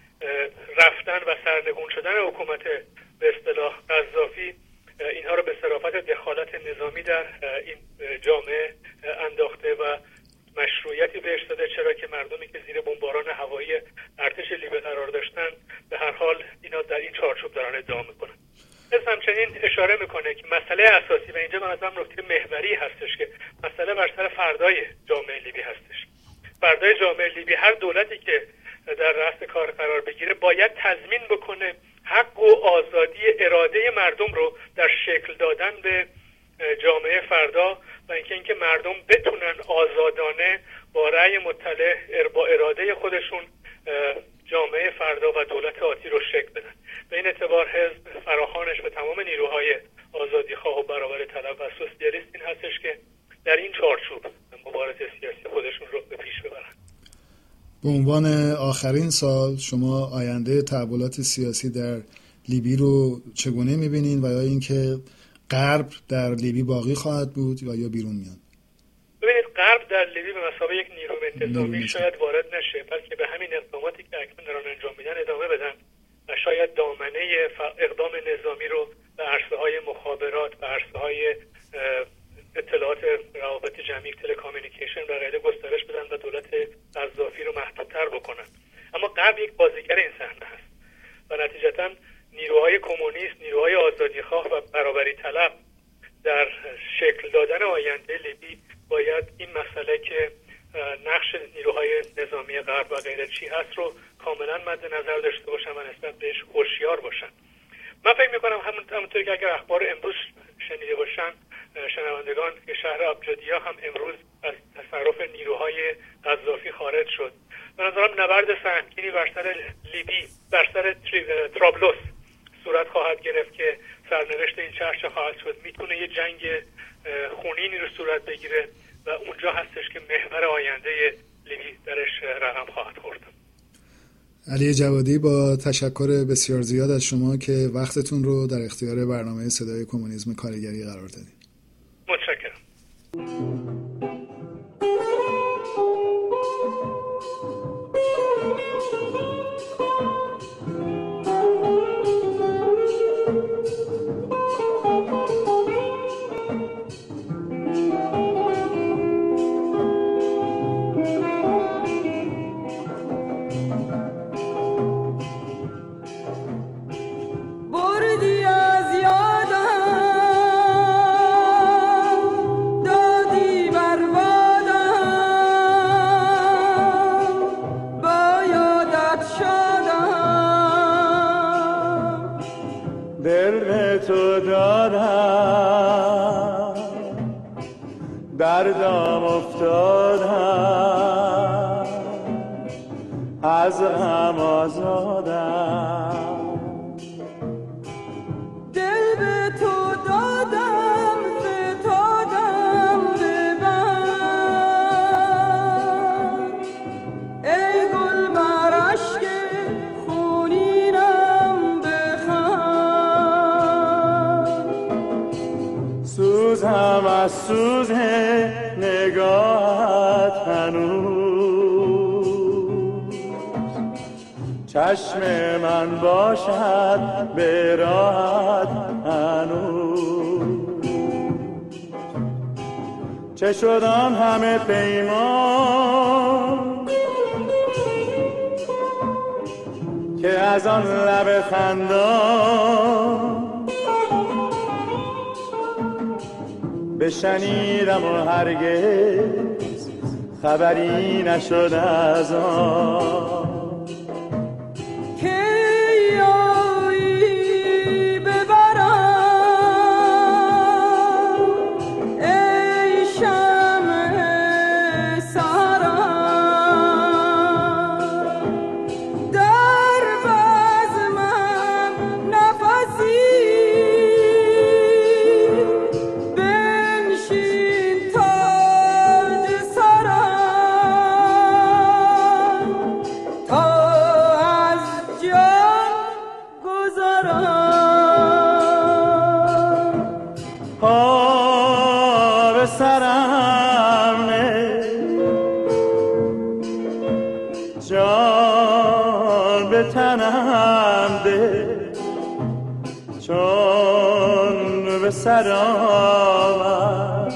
رفتن و سرنگون شدن حکومت به اصطلاح قذافی اینها رو به صرافت دخالت نظامی در این جامعه انداخته و مشروعیتی بهش داده، چرا که مردمی که زیر بمباران هوایی ارتش لیبی قرار داشتن به هر حال اینا در این چارچوب دارن ادعا میکنن. حزب همچنین اشاره میکنه که مسئله اساسی و اینجا به نظرم نکته محوری هستش که مسئله بر سر فردای جامعه لیبی هستش. فردای جامعه لیبی، هر دولتی که در رأس کار قرار بگیره باید تضمین بکنه حق و آزادی اراده مردم رو در شکل دادن به جامعه فردا و اینکه اینکه مردم بتونن آزادانه با رأی مطلع با اراده خودشون جامعه فردا و دولت آتی رو شکل بدن. به این اعتبار حزب فراخوانش به تمام نیروهای آزادیخواه و برابری طلب و سوسیالیست این هستش که در این چارچوب مبارزه سیاسی خودشون رو به پیش ببرن. به عنوان آخرین سال، شما آینده تحولات سیاسی در لیبی رو چگونه می‌بینین و یا اینکه غرب در لیبی باقی خواهد بود و یا بیرون میاد؟ ببینید، غرب در لیبی به مثابه یک نیروی انتظامی شاید وارد نشه، بلکه به همین اقداماتی که اکنون دارن انجام میدن ادامه بدن و شاید دامنه اقدام نظامی رو به عرصه‌های مخابرات و عرصه‌های اطلاعات روابط جمعی، تلکامیونیکیشن و غیره گسترش بدن و دولت قذافی رو محدودتر بکنن. اما غرب یک بازیگر این صحنه هست و نتیجتاً نیروهای کمونیست، نیروهای آزادیخواه و برابری طلب در شکل دادن آینده لیبی باید این مسئله که نقش نیروهای نظامی غرب و غیره چی هست رو کاملا مد نظر داشته باشن و نسبت بهش هوشیار باشن. من فکر میکنم همونطور که اگر اخبار امروز شنیده باشن شنوندگان که شهر ابجدیه هم امروز از تصرف نیروهای قذافی خارج شد. به نظرم نبرد سهمگینی بر سر لیبی، بر سر ترابلوس صورت خواهد گرفت که سرنوشت این چرچه خواهد شد. میتونه یه جنگ خونینی رو صورت بگیره و اونجا اونجا هستش که محور آینده لیبی درش رقم خواهد خورد. علی جوادی، با تشکر بسیار زیاد از شما که وقتتون رو در اختیار برنامه صدای کمونیسم کارگری قرار دادید. متشکرم. دردم افتادم از غم آزادم، دل به تو دادم فتادم به بند، ای گل بر اشک خونینم بخند، سوزم از سوز نگاهت هنوز، چشم من باشد به راحت هنوز، چه شد آن همه پیمان که از آن لب خندان بشنیدم و هرگز خبری نشد از آن که یاری ببرم، ای شمع سحرم در بزمم نفسی چون به سر آمد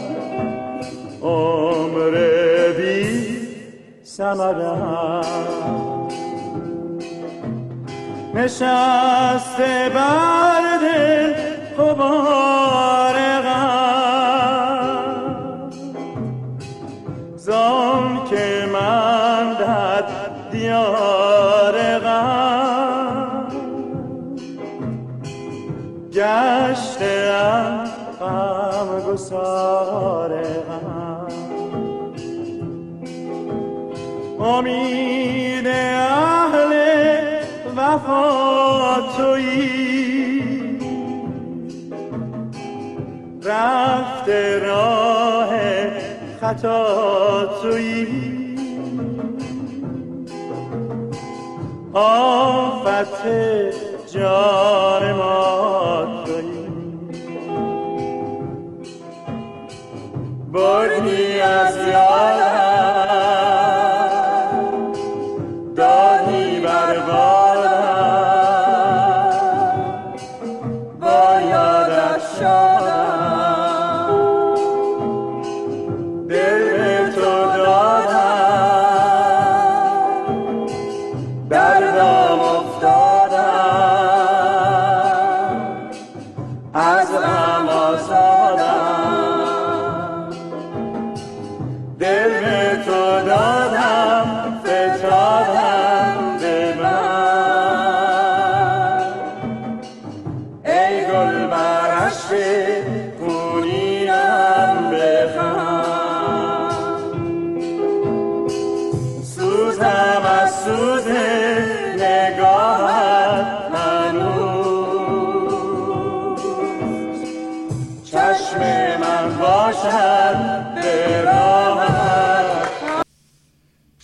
عمر بی ثمرم، نشسته بر دل غبار غم، زان که من در دیار غم گشتم غم گسار غم، امید اهل وفا تویی، رفته راه خطا تویی، آفت جان ما تویی، بردی از یادم دادی بر بادم، با یادت شادم دل به تو دادم، دردم افتادم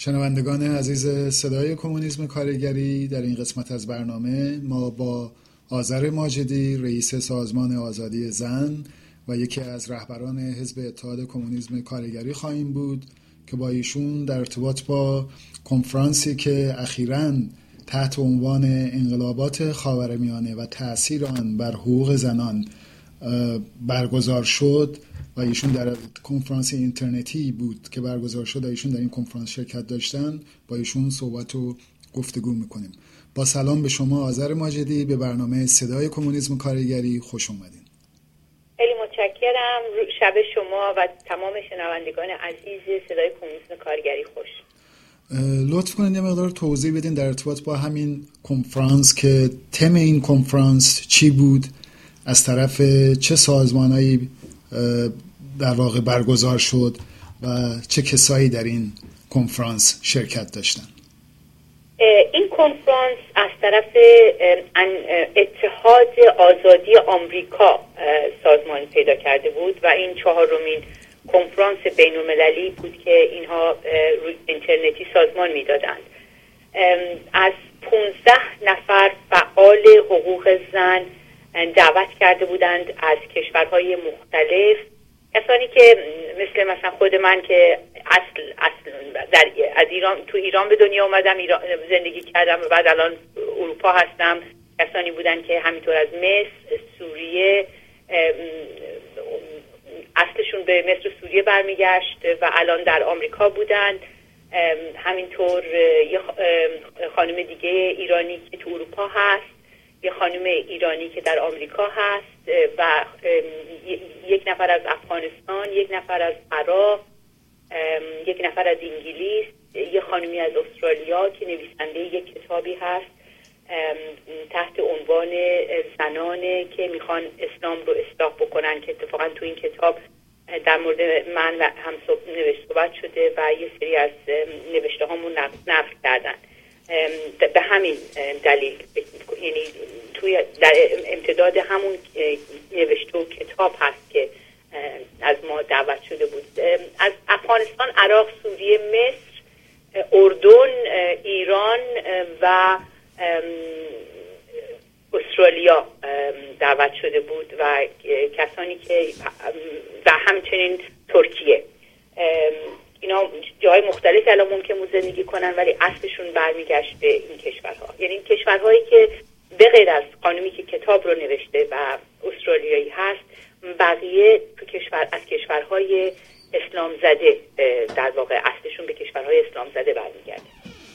شنوندگان عزیز صدای کمونیسم کارگری، در این قسمت از برنامه ما با آذر ماجدی، رئیس سازمان آزادی زن و یکی از رهبران حزب اتحاد کمونیسم کارگری خواهیم بود که با ایشون در ارتباط با کنفرانسی که اخیراً تحت عنوان انقلابات خاورمیانه و تأثیر آن بر حقوق زنان برگزار شد و ایشون در کنفرانس اینترنتی بود که برگزار شد و ایشون در این کنفرانس شرکت داشتن، با ایشون صحبت و گفتگو میکنیم. با سلام به شما آذر ماجدی، به برنامه صدای کمونیسم کارگری خوش اومدین. خیلی متشکرم. شب شما و تمام شنوندگان عزیز صدای کمونیسم کارگری خوش. لطف کنید یه مقدار توضیح بدین در ارتباط با همین کنفرانس که تم این کنفرانس چی بود، از طرف چه سازمانایی در واقع برگزار شد و چه کسایی در این کنفرانس شرکت داشتن. این کنفرانس از طرف اتحاد آزادی آمریکا سازمان پیدا کرده بود و این چهارمین کنفرانس بین المللی بود که اینها روی اینترنتی سازمان میدادند. از پانزده نفر فعال حقوق زن دعوت کرده بودند از کشورهای مختلف، کسانی که مثل مثلا خود من که اصل اصل در از ایران تو ایران به دنیا اومدم، ایران زندگی کردم و بعد الان اروپا هستم. کسانی بودند که همینطور از مصر، سوریه، اصلشون به مصر و سوریه برمیگشت و الان در آمریکا بودند. همینطور یه خانم دیگه ایرانی که تو اروپا هست، یه خانم ایرانی که در آمریکا هست و یک نفر از افغانستان، یک نفر از عراق، یک نفر از انگلیس، یه خانمی از استرالیا که نویسنده یک کتابی هست تحت عنوان زنانه که میخوان اسلام رو اصلاح بکنن که اتفاقا تو این کتاب در مورد من و هم نوشته صحبت شده و یه سری از نوشته هامون نقل کردن. به همین دلیل یعنی توی در امتداد همون نوشته و کتاب هست که از ما دعوت شده بود. از افغانستان، عراق، سوریه، مصر، اردن، ایران و استرالیا دعوت شده بود و کسانی که و همچنین ترکیه. اینا جای مختلفی الان ممکن بود زندگی کنن ولی اصلشون برمیگشت به این کشورها. یعنی این کشورهایی که به غیر از خانمی که کتاب رو نوشته و استرالیایی هست، بقیه تو کشور از کشورهای اسلام زده، در واقع اصلشون به کشورهای اسلام زده برمیگرده.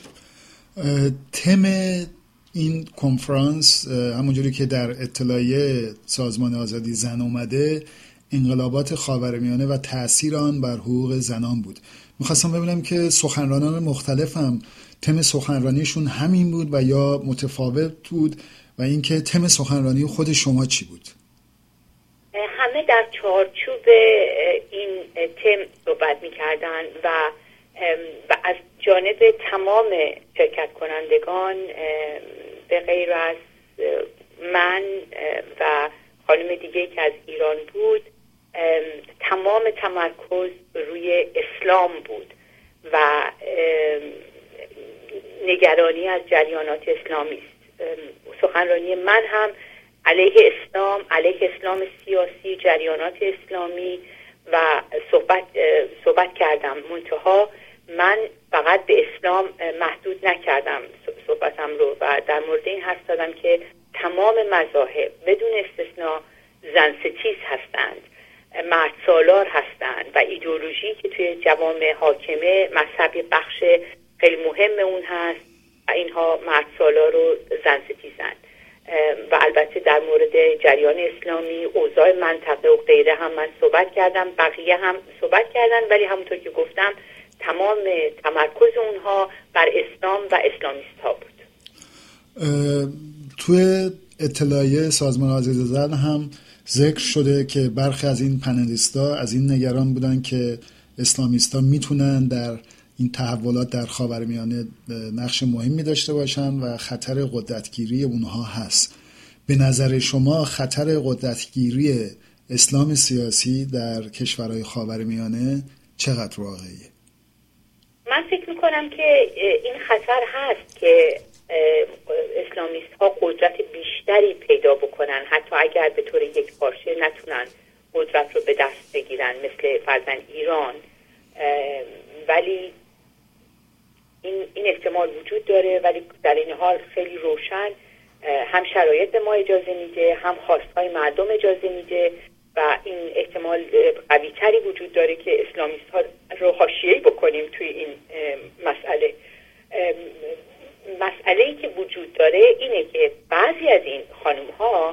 تم این کنفرانس همونجوری که در اطلاعیه سازمان آزادی زن اومده، انقلابات خاورمیانه و تأثیر آن بر حقوق زنان بود. میخواستم ببینم که سخنرانان مختلف هم تم سخنرانیشون همین بود و یا متفاوت بود و اینکه تم سخنرانی خود شما چی بود؟ همه در چارچوب این تم صحبت میکردن و و از جانب تمام شرکت کنندگان به غیر از من و خانم دیگه که از ایران بود، تمام تمرکز روی اسلام بود و نگرانی از جریانات اسلامی است. سخنرانی من هم علیه اسلام، علیه اسلام سیاسی، جریانات اسلامی و صحبت صحبت کردم. منتها من فقط به اسلام محدود نکردم صحبتم رو و در مورد این حرف زدم که تمام مذاهب بدون استثنا زن ستیز هستند، مرد سالار هستند و ایدئولوژی که توی جوامع حاکمه مذهب بخش خیلی مهم اون هست و اینها مرد سالار و زن ستیزند. و البته در مورد جریان اسلامی، اوضاع منطقه و غیره هم من صحبت کردم، بقیه هم صحبت کردن، ولی همونطور که گفتم تمام تمرکز اونها بر اسلام و اسلامیست ها بود. توی اطلاعیه سازمان آزادی زن هم ذکر شده که برخی از این پنلیستا از این نگران بودن که اسلامیستا میتونن در این تحولات در خاورمیانه نقش مهمی داشته باشن و خطر قدرتگیری اونها هست. به نظر شما خطر قدرتگیری اسلام سیاسی در کشورهای خاورمیانه چقدر واقعیه؟ من من فکر میکنم که این خطر هست که اسلامیست ها قدرت بیشتری پیدا بکنن، حتی اگر به طور یک پارچه نتونن قدرت رو به دست بگیرن مثل فرضاً ایران، ولی این این احتمال وجود داره. ولی در این حال خیلی روشن هم شرایط به ما اجازه میده، هم خواستهای مردم اجازه میده و این احتمال قوی تری وجود داره که اسلامیست ها رو حاشیه‌ای بکنیم توی این مسئله. مسئله‌ای که وجود داره اینه که بعضی از این خانم ها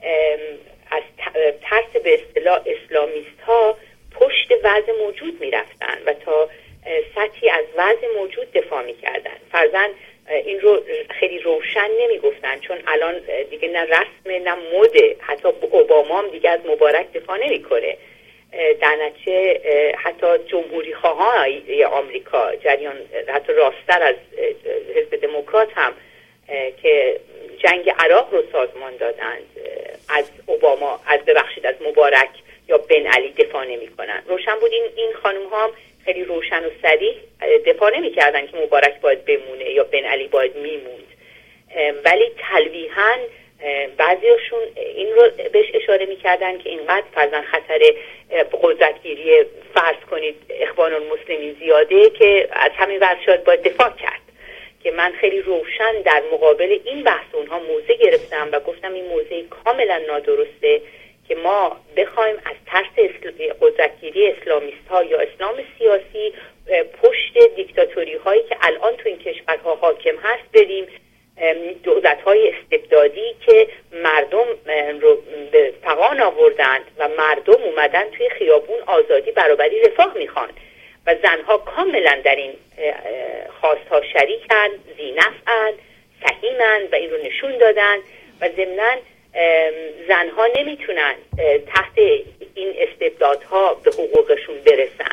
از ترس به اصطلاح اسلامیست ها پشت وضع موجود میرفتن و تا سطحی از وضع موجود دفاع میکردن. فرضاً این رو خیلی روشن نمیگفتن، چون الان دیگه نه رسم نه مده، حتی اوباما هم دیگه از مبارک دفاع نمیکنه. در نتیجه حتی جمهوری خواهان آمریکا، جریان حتی راستر از حزب دموکرات هم که جنگ عراق رو سازمان دادند، از اوباما از ببخشید از مبارک یا بن علی دفاع نمیکنن. روشن بود این این خانم ها خیلی روشن و صریح دفاع نمیکردن که مبارک باید بمونه یا بن علی باید میموند، ولی تلویحاً بعضیاشون این رو بهش اشاره میکردن که اینقدر فرضاً خطر قدرتگیری فرض کنید اخوان المسلمین زیاده که از همین ورشاد باید دفاع کرد. که من خیلی روشن در مقابل این بحث اونها موضع گرفتم و گفتم این موضع کاملا نادرسته که ما بخوایم از ترس قدرتگیری اسلامیست ها یا اسلام سیاسی پشت دیکتاتوری هایی که الان تو این کشورها حاکم هست بریم، دولت های استبدادی که مردم رو به فغان آوردند و مردم اومدن توی خیابون آزادی برابری رفاه میخوان و زنها کاملا در این خواستها شریکن، ذینفعن، سهیمن و این رو نشون دادن و ضمناً زنها نمیتونن تحت این استبدادها به حقوقشون برسن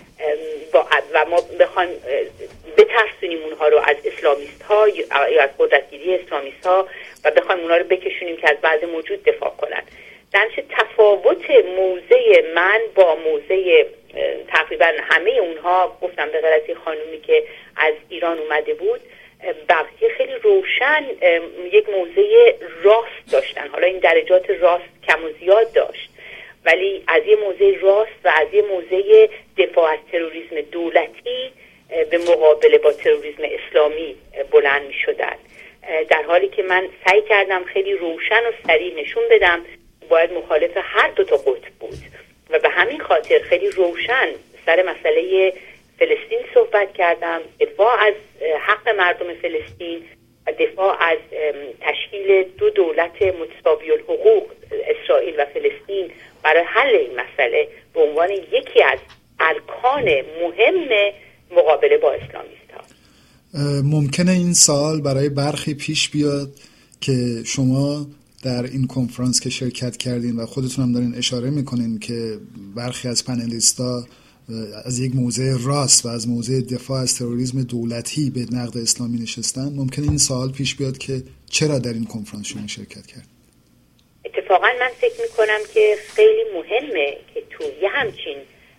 و ما بخوایم بترسونیم اونها رو از اسلامیست ها یا از قدرتگیری اسلامیست ها و بخوایم اونها رو بکشونیم که از وضع موجود دفاع کنن. درنچه تفاوت موضع من با موضع تقریبا همه اونها، گفتم به غیر از این خانومی که از ایران اومده بود، بقیه خیلی روشن یک موضع راست داشتن. حالا این درجات راست کم و زیاد داشت، ولی از یه موضع راست و از یه موضع دفاع از تروریسم دولتی به مقابله با تروریسم اسلامی بلند می شدن، در حالی که من سعی کردم خیلی روشن و صریح نشون بدم باید مخالف هر دو تا قطب بود و به همین خاطر خیلی روشن سر مسئله فلسطین صحبت کردم، دفاع از حق مردم فلسطین و دفاع از تشکیل دو دولت متساوی الحقوق اسرائیل و فلسطین برای حل این مسئله به عنوان یکی از ارکان مهم مقابله با اسلامیست ها. ممکنه این سال برای برخی پیش بیاد که شما در این کنفرانس که شرکت کردین و خودتون هم دارین اشاره میکنین که برخی از پنلیستا از یک موضع راست و از موضع دفاع از تروریسم دولتی به نقد اسلامی نشستن، ممکنه این سوال پیش بیاد که چرا در این کنفرانس شما شرکت کرد؟ اتفاقا من فکر میکنم که خیلی مهمه که تو یه همچین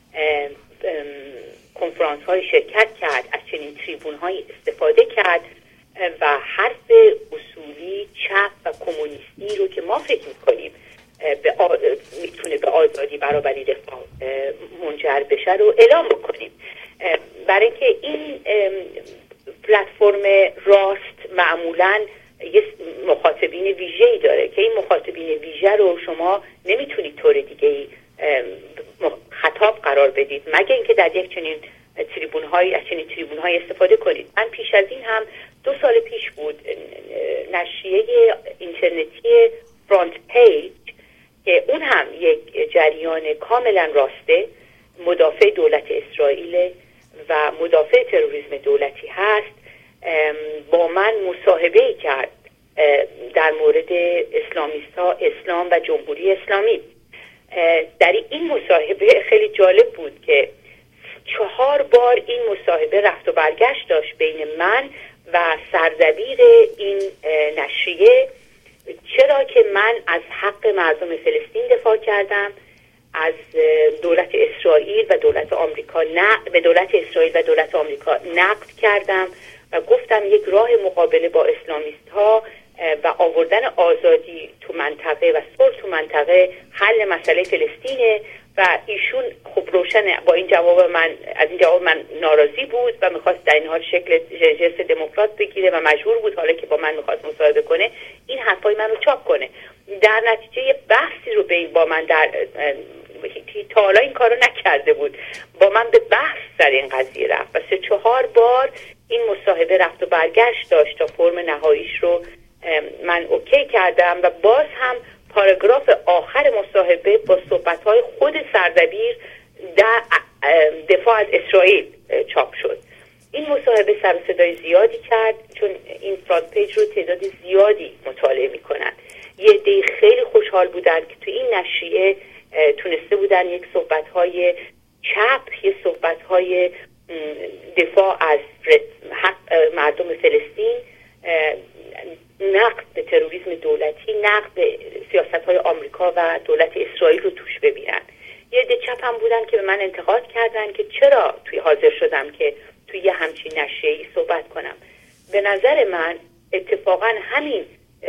کنفرانس های شرکت کرد، از چنین تریبون های استفاده کرد و حرف اصولی چپ و کمونیستی رو که ما فکر میکنیم به آ... میتونه به آزادی برابری رفاه منجر بشه رو اعلام بکنیم. برای اینکه این پلتفرم راست معمولاً یه مخاطبین ویژه‌ای داره که این مخاطبین ویژه رو شما نمیتونید طور دیگه‌ای خطاب قرار بدید مگه اینکه در یک چنین تریبون های از چنین تریبون های استفاده کنید. من پیش از این هم دو سال پیش بود نشریه اینترنتی فرانت پیج که اون هم یک جریان کاملا راسته، مدافع دولت اسرائیل و مدافع تروریسم دولتی هست، با من مصاحبه کرد در مورد اسلامیست ها، اسلام و جمهوری اسلامی. در این مصاحبه خیلی جالب بود که چهار بار این مصاحبه رفت و برگشت داشت بین من و سردبیر این نشریه، چرا که من از حق مردم فلسطین دفاع کردم، از دولت اسرائیل و دولت آمریکا نه به دولت اسرائیل و دولت آمریکا نقد کردم و گفتم یک راه مقابله با اسلامیست ها و آوردن آزادی تو منطقه و صلح تو منطقه حل مسئله فلسطینه و ایشون خب روشن با این جواب من از این جواب من ناراضی بود و میخواست در این حال شکل جست دموکرات بگیره و مجبور بود حالا که با من میخواست مصاحبه کنه این حرفای من رو چاپ کنه. در نتیجه یه بحثی رو به با من در تا حالا این کارو نکرده بود، با من به بحث سر این قضیه رفت و سه چهار بار این مصاحبه رفت و برگشت داشت تا فرم نهاییش رو من اوکی کردم و باز هم پاراگراف آخر مصاحبه با صحبت‌های خود سردبیر در دفاع از اسرائیل چاپ شد. این مصاحبه سر و صدای زیادی کرد چون این فرانت پیج رو تعداد زیادی مطالعه می‌کنن. یه عده خیلی خوشحال بودن که تو این نشریه تونسته بودن یک صحبت‌های چپ، یک صحبت‌های دفاع از مردم فلسطین، نقد به تروریسم دولتی، نقد به سیاست‌های آمریکا و دولت اسرائیل رو توش ببینن. یه عده چپ هم بودن که به من انتقاد کردن که چرا توی حاضر شدم که توی یه همچین نشریه‌ای صحبت کنم. به نظر من اتفاقا همین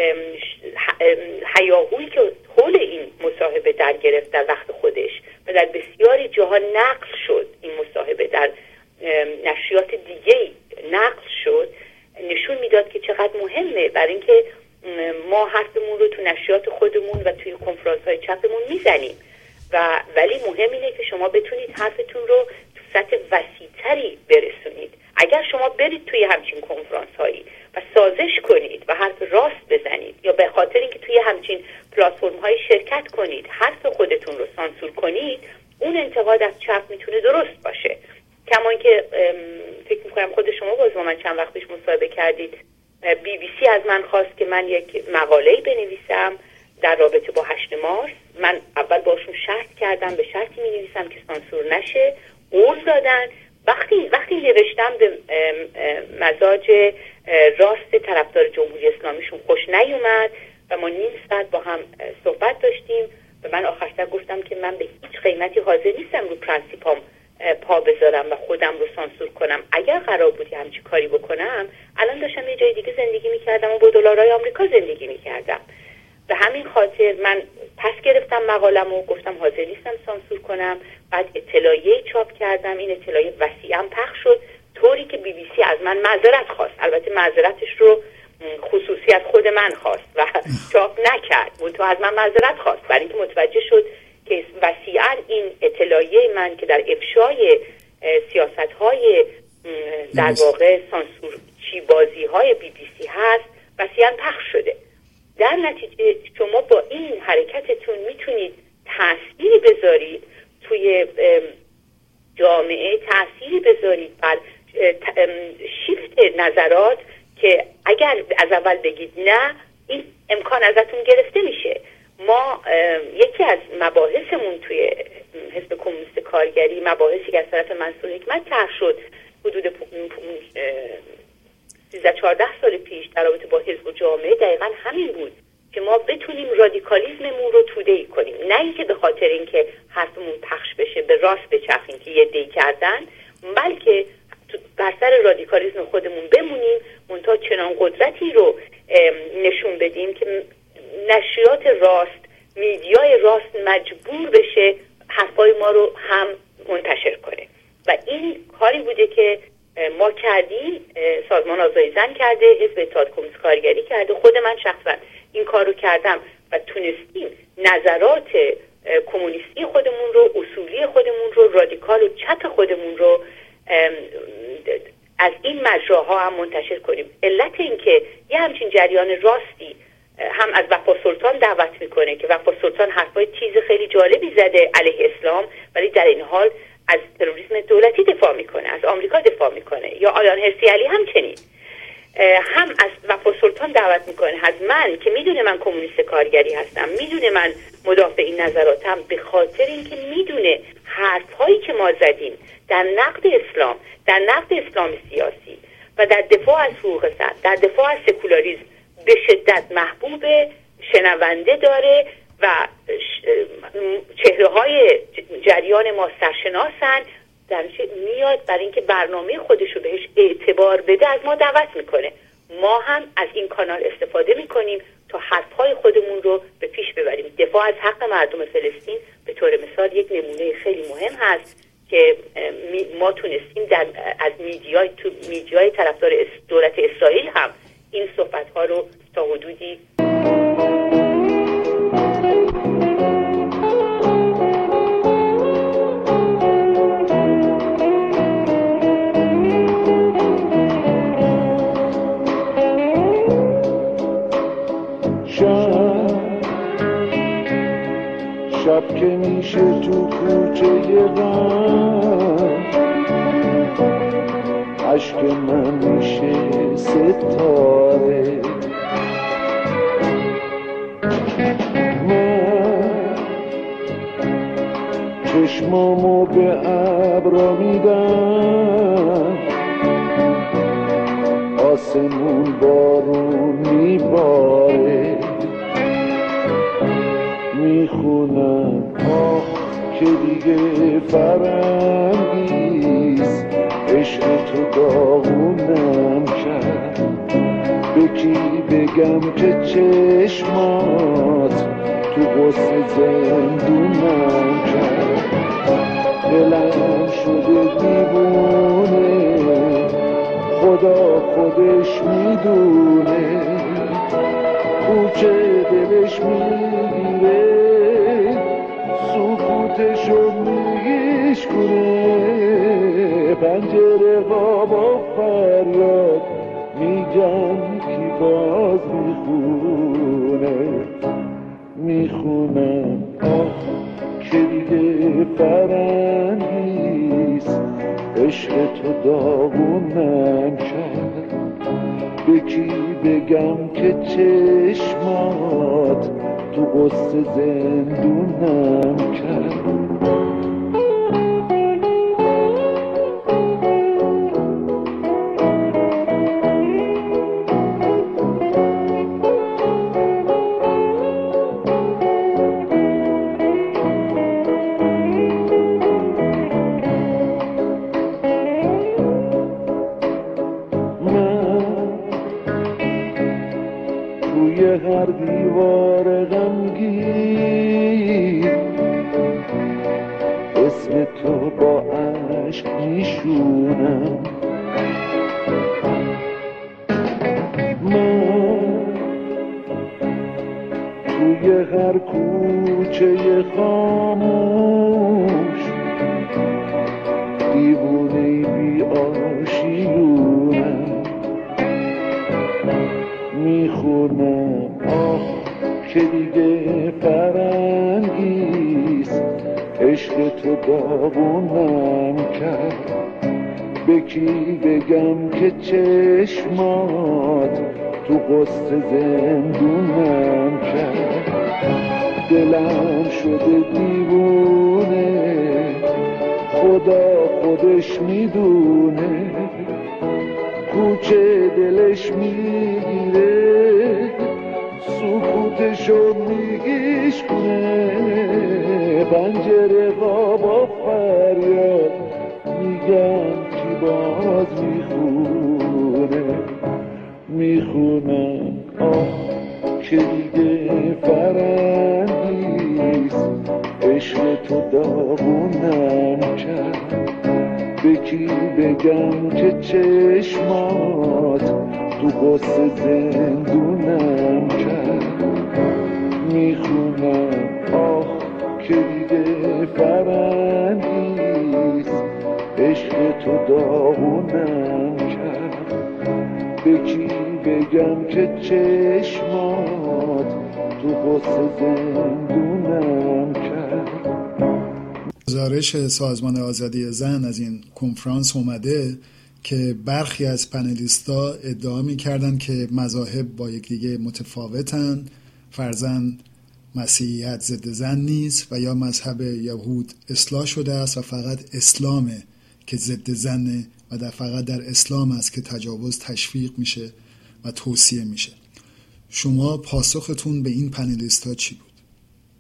هیاهویی که حول این مصاحبه در گرفت در وقت خودش و در بسیاری جاها نقل شد، این مصاحبه در نشریات دیگه نقل شد، نشون میداد که چقدر مهمه برای اینکه ما حرفمون رو تو نشریات خودمون و توی کنفرانس‌های چپمون میزنیم و ولی مهم اینه که شما بتونید حرفتون رو تو سطح وسیع‌تری برسونید. اگر شما برید توی همچین کنفرانس‌هایی و سازش کنید و حرف راست بزنید یا به خاطر اینکه توی همچین پلتفرم‌های شرکت کنید حرف خودتون رو سانسور کنید، اون انتقاد از چپ میتونه درست باشه. کما اینکه فکر می‌کنم خود شما باز با من چند وقت پیش مصاحبه کردید، بی بی سی از من خواست که من یک مقاله‌ای بنویسم در رابطه با هشت مارس. من اول باشون شرط کردم، به شرطی می‌نویسم که سانسور نشه، قول دادن. وقتی وقتی نوشتم به مزاج راست طرفدار جمهوری اسلامیشون خوش نیومد و ما نیم ساعت با هم صحبت داشتیم و من آخر سر گفتم که من به هیچ قیمتی حاضر نیستم رو پرنسیپام پا بذارم و خودم رو سانسور کنم. اگر قرار بود همچین کاری بکنم الان داشتم یه جای دیگه زندگی میکردم و با دلارای آمریکا زندگی میکردم. به همین خاطر من پس گرفتم مقالمو، گفتم حاضر نیستم سانسور کنم. بعد اطلاعیه چاپ کردم، این اطلاعیه وسیعاً پخش شد طوری که بی بی سی از من معذرت خواست. البته معذرتش رو خصوصی از خود من خواست و چاپ نکرد، منتها از من معذرت خواست برای اینکه متوجه شد که وسیعاً این اطلاعیه من که در افشای سیاست‌های در واقع سانسور چی بازی‌های بی بی سی هست وسیعاً پخش شده. در نتیجه شما با این حرکتتون میتونید تأثیری بذارید توی جامعه، تأثیری بذارید بر شیفت نظرات که اگر از اول بگید نه این امکان ازتون گرفته میشه. ما یکی از مباحثمون توی حزب کمونیست کارگری، مباحثی که از طرف منصور حکمت طرح شد حدود سیزده چهارده سال پیش در رابطه با حزب و جامعه دقیقا همین بود که ما بتونیم رادیکالیسممون رو توده‌ای کنیم، نه اینکه به خاطر اینکه حرفمون پخش بشه به راست بچرخیم که یه دی کردن، بلکه بر سر رادیکالیسم خودمون بمونیم، منتها چنان قدرتی رو نشون بدیم که نشریات راست، میدیای راست مجبور بشه حرفای ما رو هم منتشر کنه. و این کاری بوده که ما کردیم، سازمان آزادی زن کرده، حزب اتحاد کمونیست کارگری کرده، خود من شخصا این کار رو کردم و تونستیم نظرات کمونیستی خودمون رو، اصولی خودمون رو، رادیکال و چپ خودمون رو از این مجراها هم منتشر کنیم. علت این که یه همچین جریان راستی هم از وفا سلطان دعوت میکنه که وفا سلطان حرفای تیز خیلی جالبی زده علیه اسلام، ولی در این حال از تروریسم دولتی دفاع میکنه، از آمریکا دفاع میکنه، یا آیان هرسی علی همچنین هم از وفا سلطان دعوت میکنه، از من که میدونه من کمونیست کارگری هستم، میدونه من مدافع این نظراتم، به خاطر اینکه میدونه حرفهایی که ما زدیم در نقد اسلام، در نقد اسلام سیاسی و در دفاع از حقوق زن، در دفاع از سکولاریسم به شدت محبوب شنونده داره و چهره های جریان ما سرشناسن، در میاد برای اینکه برنامه خودش رو بهش اعتبار بده از ما دعوت میکنه. ما هم از این کانال استفاده میکنیم تا حرفهای خودمون رو به پیش ببریم. دفاع از حق مردم فلسطین به طور مثال یک نمونه خیلی مهم هست که ما تونستیم در از میدیای تو میدیای طرفدار دولت اسرائیل هم این صحبت‌ها رو تا حدودی شب که میشه تو کوچه غم، عشق من میشه ستاره. من چشمامو به ابرا میدم، آسمون بارون میباره. میخونم آه که دیگه فرنگیست، عشق تو داغونم کرد. به کی بگم که چشمات تو غصه زندونم کرد. دلم شده دیوونه، خدا خودش میدونه. کوچه دلش میگیره، سکوتشو میگیش کنه. پنجره ها با فریاد میگن کی باز میخونه. میخونم آه که دیگه فرنگیست، عشق تو داغونم کرد. به کی بگم که چشمات تو غصه زندونم کرد. هر دیوار غمگین اسم تو با عشق میشونم. من توی هر کوچه خاموش دیوونه بی آشیونم. میخونم آه که دیگه فرنگیست، عشق تو داغونم کرد. به کی بگم که چشمات تو غصه زندونم کرد. دلم شده دیوونه، خدا خودش میدونه. کوچه دلش میگیره، سکوتشو میگیش کنه. پنجره ها با فریاد میگن کی باز میخونه. میخونم آه که دیگه فرنگیست، عشق تو داغونم کرد. به کی بگم که چشمات تو غصه زندونم کرد. میخونم آه که دیگه فرنگیست، عشق تو داغونم کرد. به کی بگم که چشمات تو غصه زندونم کرد. گزارش سازمان آزادی زن از این کنفرانس اومده که برخی از پنلیستا ادعا می‌کردن که مذاهب با یکدیگه متفاوتن، فرضاً مسیحیت ضد زن نیست و یا مذهب یهود اصلاح شده است و فقط اسلامه که ضد زنه و در فقط در اسلام است که تجاوز تشویق میشه و توصیه میشه. شما پاسختون به این پنلیستا چی بود؟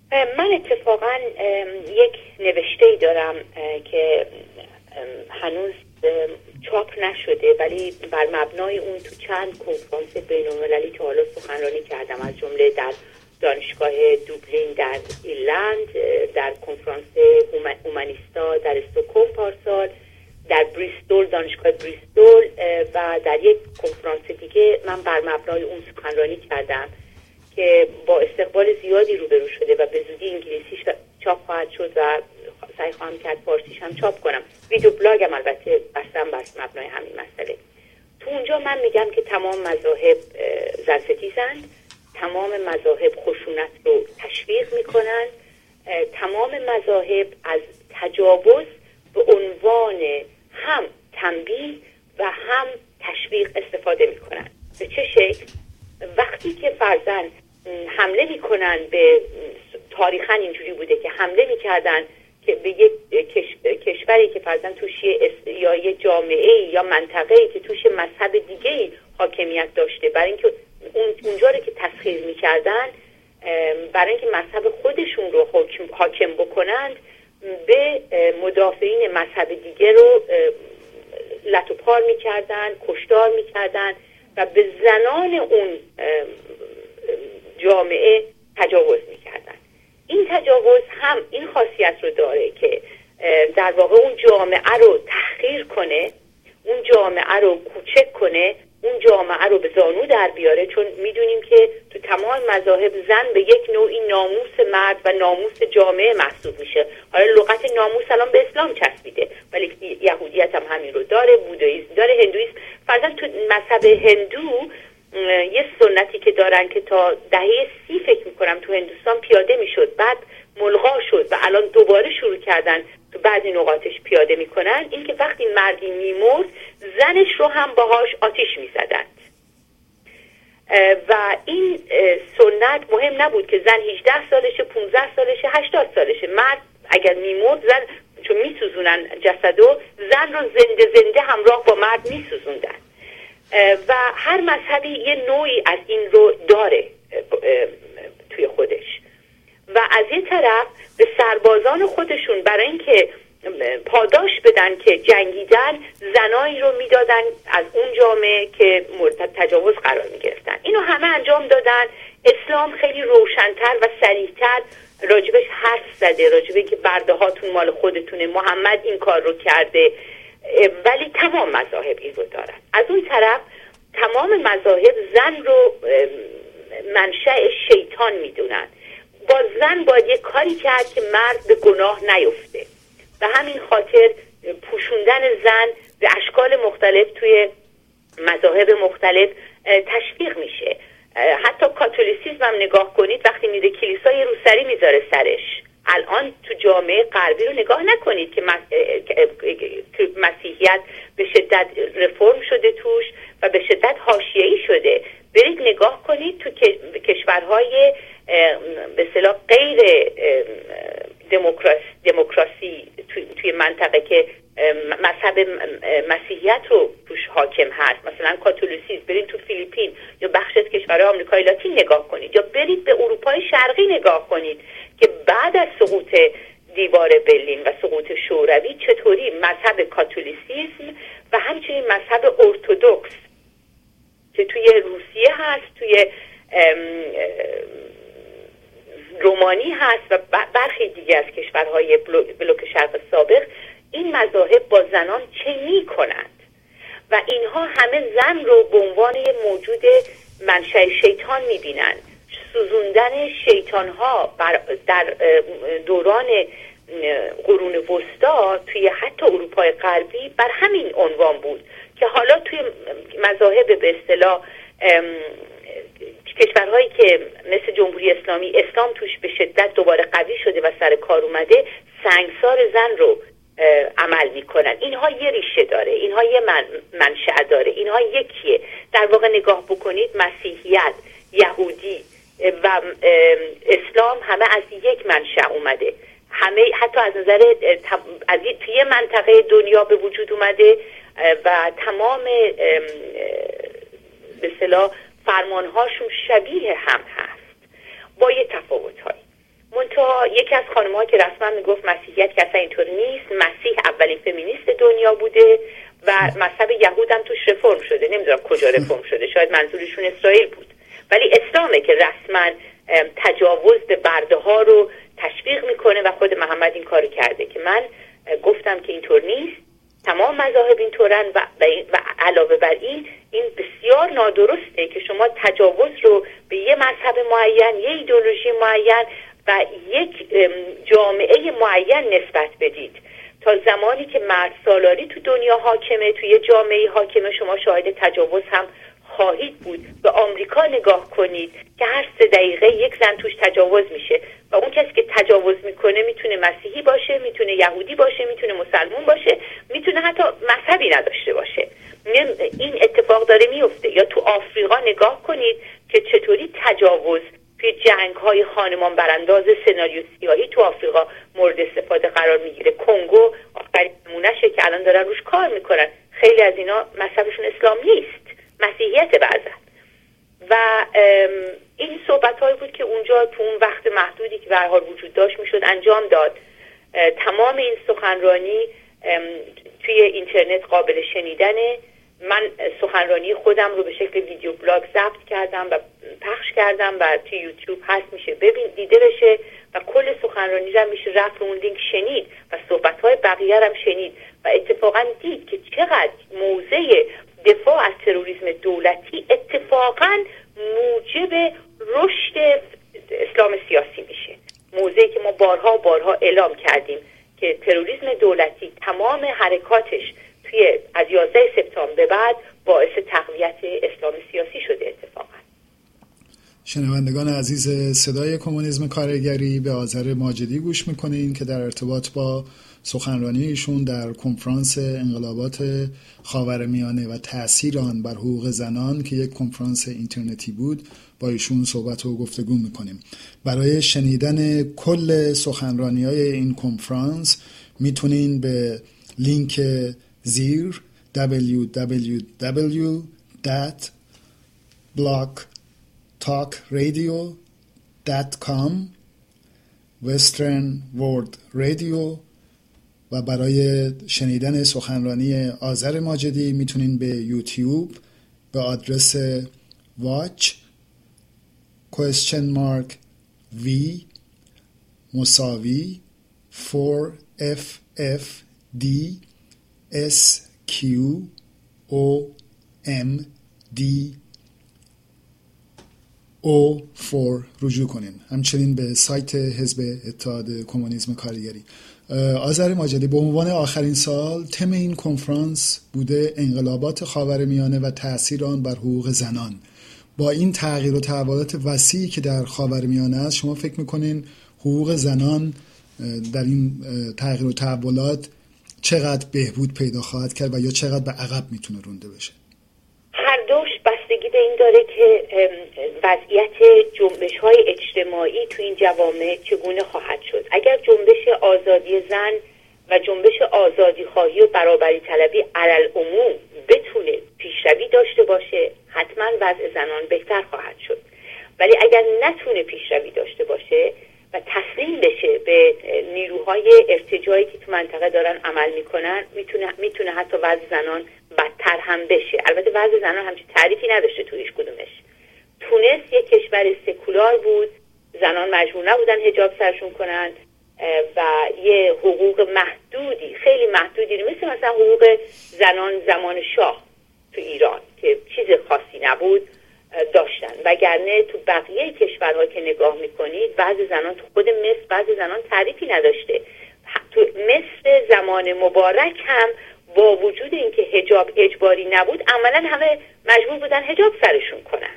من اتفاقا یک نوشته‌ای دارم که هنوز چاپ نشده، ولی بر مبنای اون تو چند کنفرانس بین‌المللی که حالا سخنرانی کردم، از جمله در دانشگاه دوبلین در ایرلند، در کنفرانس هومانیستا در استکهلم پارسال، در بریستول، دانشگاه بریستول، و در یک کنفرانس دیگه من بر مبنای اون سخنرانی کردم که با استقبال زیادی روبرو شده و به زودی انگلیسیش چاپ خواهد شد و سعی خواهم کرد فارسیش هم چاپ کنم. ویدیو بلاگم البته بستم بر مبنای همین مسئله. تو اونجا من میگم که تمام مذاهب زن‌ستیزند، تمام مذاهب خشونت رو تشویق میکنند، تمام مذاهب از تجاوز به عنوان هم تنبیه و هم تشویق استفاده میکنند. به چه شکل؟ وقتی که فرضاً حمله میکنن به، تاریخاً اینجوری بوده که حمله میکردن که به یک کشوری که فرضاً توش یا یه جامعه یا منطقه‌ای که توش مذهب دیگه‌ای حاکمیت داشته، برای اینکه اونجا رو که تسخیر میکردن، برای اینکه مذهب خودشون رو حاکم بکنند، به مدافعین مذهب دیگه رو لت و پار میکردن، کشتار میکردن و به زنان اون جامعه تجاوز میکردن. این تجاوز هم این خاصیت رو داره که در واقع اون جامعه رو تحقیر کنه، اون جامعه رو کوچک کنه، اون جامعه رو به زانو در بیاره، چون میدونیم که تو تمام مذاهب زن به یک نوعی ناموس مرد و ناموس جامعه محسوب میشه. حالا لغت ناموس الان به اسلام چسبیده، ولی یهودیت هم همین رو داره، بوداییسم داره، هندویسم. فرضاً تو مذهب هندو یه سنتی که دارن که تا دهه سی فکر میکنم تو هندوستان پیاده میشد، بعد ملغا شد و الان دوباره شروع کردن تو بعضی نقاطش پیاده میکنن، این که وقتی مردی میمرد زنش رو هم باهاش آتیش میزدند. و این سنت مهم نبود که زن هجده سالشه، پانزده سالشه، هشتاد سالشه، مرد اگر میمرد زن چون میسوزونن جسدو، زن رو زنده زنده همراه با مرد میسوزوندن. و هر مذهبی یه نوعی از این رو داره توی خودش. و از یه طرف به سربازان خودشون برای اینکه پاداش بدن که جنگیدن، زنایی رو میدادن از اون جامعه که مورد تجاوز قرار میگرفتن. اینو همه انجام دادن. اسلام خیلی روشن‌تر و صریح‌تر راجبش حرف زده، راجبه که برده هاتون مال خودتونه، محمد این کار رو کرده، ولی تمام مذاهب این رو دارن. از اون طرف تمام مذاهب زن رو منشأ شیطان میدونن. با زن باید یک کاری کرد که مرد به گناه نیفته. به همین خاطر پوشوندن زن به اشکال مختلف توی مذاهب مختلف تشویق میشه. حتی کاتولیسیسم هم نگاه کنید، وقتی میره کلیسا یه روسری میذاره سرش. الان تو جامعه غربی رو نگاه نکنید که مسیحیت به شدت رفرم شده توش و به شدت حاشیه‌ای شده. برید نگاه کنید تو کشورهای به اصطلاح غیر دموکراسی دموکراسی توی منطقه که مذهب مسیحیت رو توش حاکم هست، مثلا کاتولیسیسم، برید تو فیلیپین یا بخش از کشورهای آمریکای لاتین نگاه کنید، یا برید به اروپای شرقی نگاه کنید که بعد از سقوط دیوار برلین و سقوط شوروی چطوری مذهب کاتولیسیسم و همچنین مذهب ارتدوکس که توی روسیه هست، توی رومانی هست و برخی دیگه از کشورهای بلوک شرق سابق، این مذاهب با زنان چه می کنند و اینها همه زن رو به عنوان یه موجود منشأ شیطان می بینند. سوزوندن شیطان ها در دوران قرون وسطا توی حتی اروپای غربی بر همین عنوان بود که حالا توی مذاهب به اصطلاح کشورهایی که مثل جمهوری اسلامی اسلام توش به شدت دوباره قوی شده و سر کار اومده، سنگسار زن رو عمل میکنن. اینها یه ریشه داره، اینها یه من منشأ داره، اینها یکیه. در واقع نگاه بکنید مسیحیت، یهودی و اسلام همه از یک منشأ اومده، همه حتی از نظر از توی منطقه دنیا به وجود اومده و تمام به اصطلاح فرمانهاشون شبیه هم هست با یه تفاوت‌هایی. منتها یکی از خانم‌ها که رسما میگفت مسیحیت که اصلا اینطور نیست، مسیح اولین فمینیست دنیا بوده و مذهب یهود هم توش رفرم شده. نمیدونم کجا رفرم شده، شاید منظورشون اسرائیل بود، ولی اسلامه که رسما تجاوز به برده ها رو تشویق میکنه و خود محمد این کارو کرده که من گفتم که اینطور نیست، تمام مذاهب اینطورن و, و علاوه بر این این بسیار نادرسته که شما تجاوز رو به یه مذهب معین، یه ایدئولوژی معین و یک جامعه معین نسبت بدید. تا زمانی که مرد سالاری تو دنیا حاکمه، توی جامعه حاکمه، شما شاهد تجاوز هم خواهید بود. به آمریکا نگاه کنید که هر سه دقیقه یک زن توش تجاوز میشه و اون کسی که تجاوز میکنه میتونه مسیحی باشه، میتونه یهودی باشه، میتونه مسلمون باشه، میتونه حتی مذهبی نداشته باشه. این اتفاق داره میفته. یا تو آفریقا نگاه کنید که چطوری تجاوز توی جنگ‌های خانمان برانداز سناریو سیاهی تو آفریقا مورد استفاده قرار میگیره. کنگو آخرین نمونه‌شه که الان دارن روش کار میکنن. خیلی از اینا مذهبشون اسلام نیست، مسیحیت بعضا. و این صحبت‌هایی بود که اونجا تو اون وقت محدودی که به هر حال وجود داشت میشد انجام داد. تمام این سخنرانی توی اینترنت قابل شنیدنه. من سخنرانی خودم رو به شکل ویدیو بلاگ ضبط کردم و پخش کردم و توی یوتیوب هست، میشه ببین دیده بشه و کل سخنرانی رو میشه رفت اون لینک شنید و صحبت‌های بقیه هم شنید و اتفاقا دید که چقدر موضع دفاع از تروریسم دولتی اتفاقا موجب رشد اسلام سیاسی میشه. موضعی که ما بارها و بارها اعلام کردیم که تروریسم دولتی تمام حرکاتش توی از یازده سپتامبر به بعد باعث تقویت اسلام سیاسی شده. اتفاقا شنوندگان عزیز صدای کمونیسم کارگری، به آذر ماجدی گوش میکنین که در ارتباط با سخنرانی ایشون در کنفرانس انقلابات خاورمیانه و تأثیر آن بر حقوق زنان که یک کنفرانس اینترنتی بود با ایشون صحبت و گفتگو میکنیم. برای شنیدن کل سخنرانی‌های این کنفرانس میتونین به لینک زیر دبلیو دبلیو دبلیو دات بلاک تاک رادیو دات کام Western World Radio و برای شنیدن سخنرانی آذر ماجدی میتونین به یوتیوب به آدرس watch question mark v مساوی فور اف اف دی اس کیو او ام دی او فور رجوع کنین. همچنین به سایت حزب اتحاد کمونیسم کارگری. آذر ماجدی، به عنوان آخرین سال تم این کنفرانس بوده انقلابات خاورمیانه و تأثیر آن بر حقوق زنان. با این تغییر و تحولات وسیعی که در خاورمیانه است، شما فکر میکنین حقوق زنان در این تغییر و تحولات چقدر بهبود پیدا خواهد کرد و یا چقدر به عقب میتونه رونده بشه؟ هر دوش بستگی به این داره که وضعیت جنبش‌های اجتماعی تو این جوامع چگونه خواهد شد. اگر جنبش آزادی زن و جنبش آزادی خواهی و برابری طلبی علالعموم بتونه پیشروی داشته باشه، حتما وضع زنان بهتر خواهد شد. ولی اگر نتونه پیشروی داشته باشه و تسلیم بشه به نیروهای ارتجاعی که تو منطقه دارن عمل میکنن، میتونه میتونه حتی وضع زنان بدتر هم بشه. البته وضع زنان همچین تعریفی نداشته تو هیچ کدومش. تونس یک کشور سکولار بود، زنان مجبور نبودن حجاب سرشون کنن و یه حقوق محدودی، خیلی محدودی، مثل مثلا حقوق زنان زمان شاه تو ایران که چیز خاصی نبود داشتن. وگرنه تو بقیه کشورها که نگاه میکنید وضع زنان تو خود مصر وضع زنان تعریفی نداشته. تو مصر زمان مبارک هم با وجود اینکه حجاب اجباری نبود، عملا همه مجبور بودن حجاب سرشون کنن.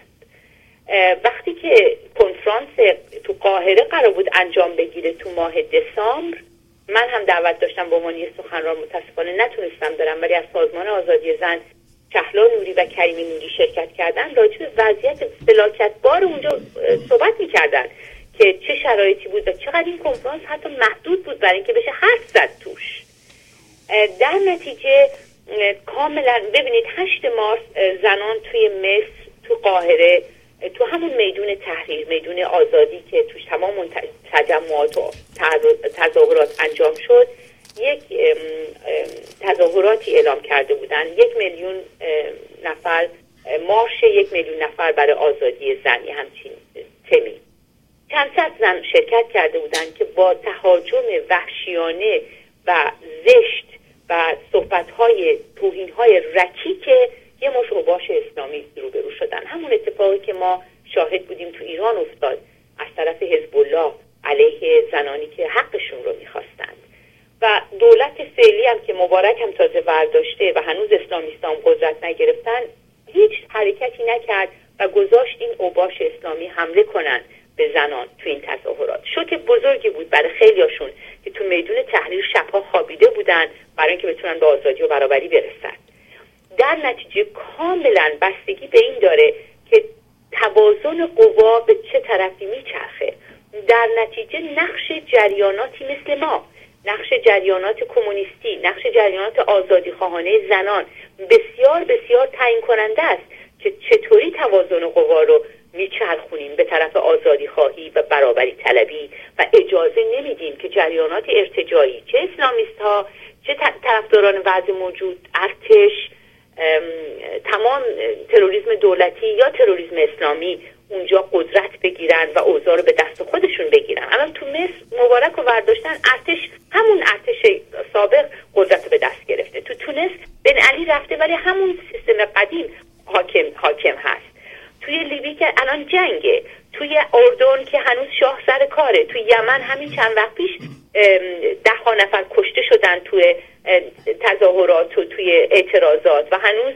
وقتی که کنفرانس تو قاهره قرار بود انجام بگیره تو ماه دسامبر، من هم دعوت داشتم به عنوان سخنران، متاسفانه نتونستم برم، ولی از سازمان آزادی زن شهلا نوری و کریمی نوری شرکت کردن. راجع به وضعیت فلاکتبار اونجا صحبت میکردن که چه شرایطی بود و چقدر این کنفرانس حتی محدود بود برای اینکه بشه حرف زد توش. در نتیجه کاملا ببینید هشت مارس زنان توی مصر تو قاهره تو همون میدون تحریر، میدون آزادی که توش تمام تجمعات و تظاهرات انجام شد، یک تظاهراتی اعلام کرده بودن، یک میلیون نفر مارش یک میلیون نفر برای آزادی زن، همچین تمی. چند صد زن شرکت کرده بودن که با تهاجم وحشیانه و زشت و صحبت‌های توهین‌های رکیک یه مش اوباش اسلامی روبرو شدن. همون اتفاقی که ما شاهد بودیم تو ایران افتاد از طرف حزب الله علیه زنانی که حقشون رو می‌خواستند. و دولت فعلی هم که مبارک هم تازه برداشته و هنوز اسلامیستان قدرت نگرفتن، هیچ حرکتی نکرد و گذاشت این اوباش اسلامی حمله کنن به زنان تو این تظاهرات. شوک بزرگی بود برای خیلیاشون که تو میدون تحریر شبها خوابیده بودن برای اینکه بتونن به آزادی و برابری برسن. در نتیجه کاملا بستگی به این داره که توازن قوا به چه طرفی میچرخه. در نتیجه نقش جریاناتی مثل ما، نقش جریانات کمونیستی، نقش جریانات آزادی خواهانه زنان بسیار بسیار تعیین کننده است که چطوری توازن قوا رو میچرخونیم به طرف آزادی خواهی و برابری طلبی و اجازه نمیدیم که جریانات ارتجاعی، چه اسلامیست ها چه طرفداران وضع موجود، ارتش، تمام تروریسم دولتی یا تروریسم اسلامی اونجا قدرت بگیرن و اوضاع رو به دست خودشون بگیرن. الان تو مصر مبارک رو برداشتن، ارتش همون ارتش سابق قدرت رو به دست گرفته. تو تونس بن علی رفته ولی همون سیستم قدیم حاکم حاکم هست. توی لیبی که الان جنگه، توی اردن که هنوز شاه سر کاره، توی یمن همین چند وقت پیش ده ها نفر کشته شدن توی تظاهرات و توی اعتراضات و هنوز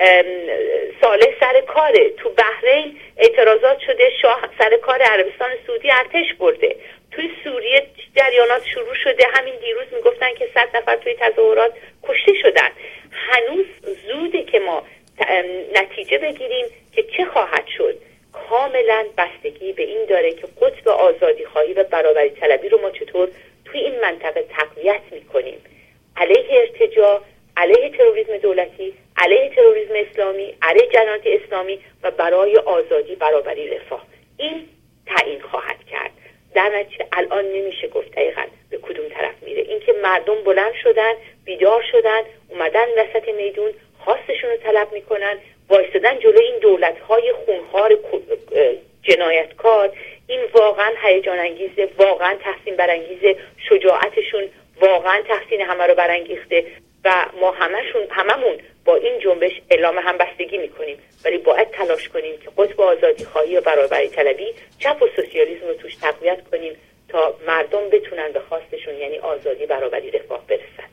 صالح سر کاره. تو بحرین اعتراضات شده، شاه سر کار، عربستان سعودی ارتش برده. توی سوریه جریانات شروع شده، همین دیروز میگفتن که صد نفر توی تظاهرات کشته شدن. هنوز زوده که ما نتیجه بگیریم که چه خواهد شد. کاملا بستگی به این داره که قطب آزادی خواهی و برابری طلبی رو ما چطور توی این منطقه تقویت میکنیم، علیه ارتجاع، علیه تروریسم دولتی، علیه تروریسم اسلامی، علیه جریانات اسلامی و برای آزادی، برابری، رفاه. این تعیین خواهد کرد. در نتیجه الان نمیشه گفت دقیقاً به کدوم طرف میره. اینکه مردم بلند شدن، بیدار شدن، اومدن وسط میدون، خواستشون رو طلب میکنن، وایستدن جلوی این دولت‌های خونخوار جنایتکار، این واقعا هیجان انگیزه، واقعا تحسین برانگیزه، شجاعتشون واقعا تحسین همه رو برانگیخته و ما همشون هممون با این جنبش اعلام همبستگی میکنیم، ولی باید تلاش کنیم که قطب آزادی خواهی و برابری طلبی، چپ و سوسیالیسم رو توش تقویت کنیم تا مردم بتونن به خواستشون یعنی آزادی، برابری، رفاه برسن.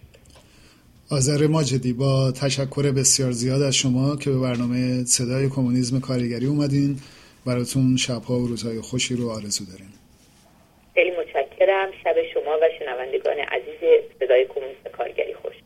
آذر ماجدی، با تشکر بسیار زیاد از شما که به برنامه صدای کمونیسم کارگری اومدین. براتون شب‌ها و روزهای خوشی رو آرزو داریم. خیلی متشکرم. شب شما و شنوندگان عزیز صدای کمونیسم کارگری خوش.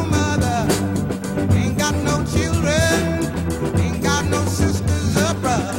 Sisters or brothers.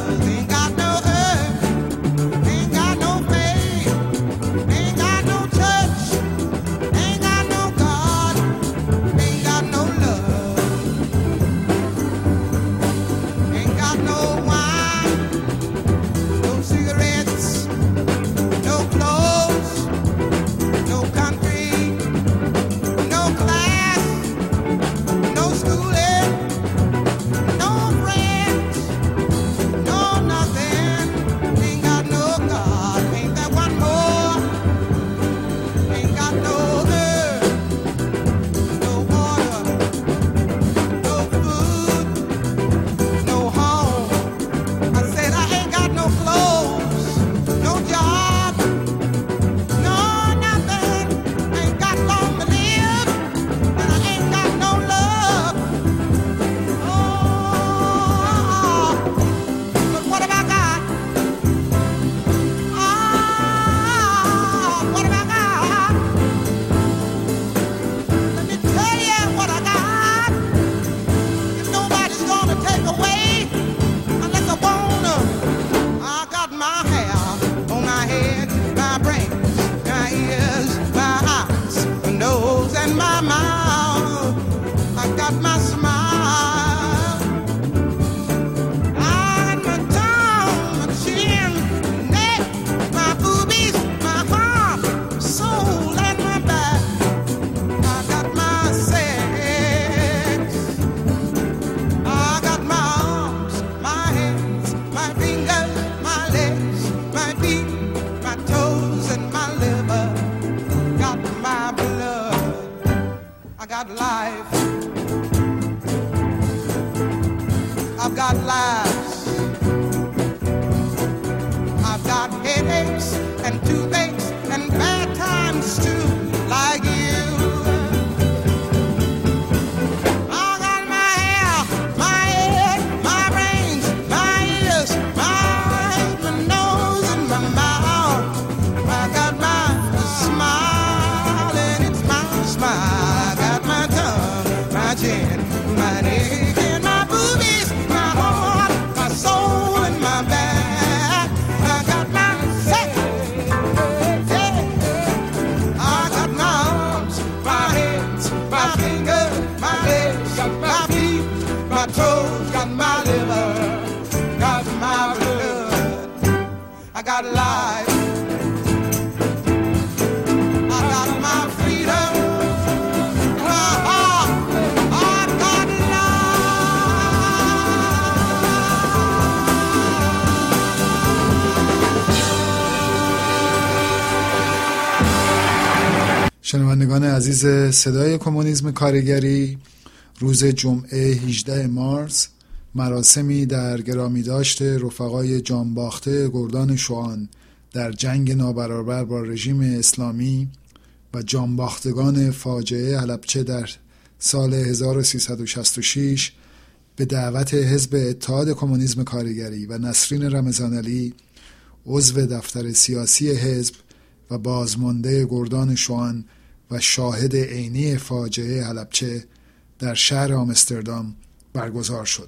شنوندگان عزیز صدای کمونیسم کارگری، روز جمعه هجدهم مارس مراسمی در گرامیداشت رفقای جانباخته گردان شوان در جنگ نابرابر با رژیم اسلامی و جانباختگان فاجعه حلبچه در سال هزار و سیصد و شصت و شش به دعوت حزب اتحاد کمونیسم کارگری و نسرین رمضانعلی، عضو دفتر سیاسی حزب و بازمانده گردان شوان و شاهد عینی فاجعه حلبچه در شهر آمستردام برگزار شد.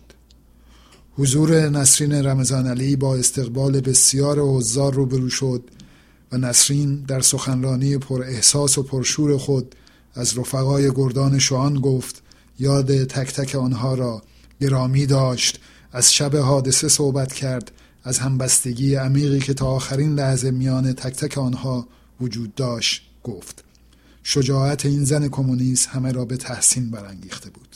حضور نسرین رمضانعلی با استقبال بسیار حضار روبرو شد و نسرین در سخنرانی پر احساس و پرشور خود از رفقای گردان شوان گفت، یاد تک تک آنها را گرامی داشت، از شب حادثه صحبت کرد، از همبستگی عمیقی که تا آخرین لحظه میان تک تک آنها وجود داشت گفت. شجاعت این زن کمونیست همه را به تحسین برانگیخته بود.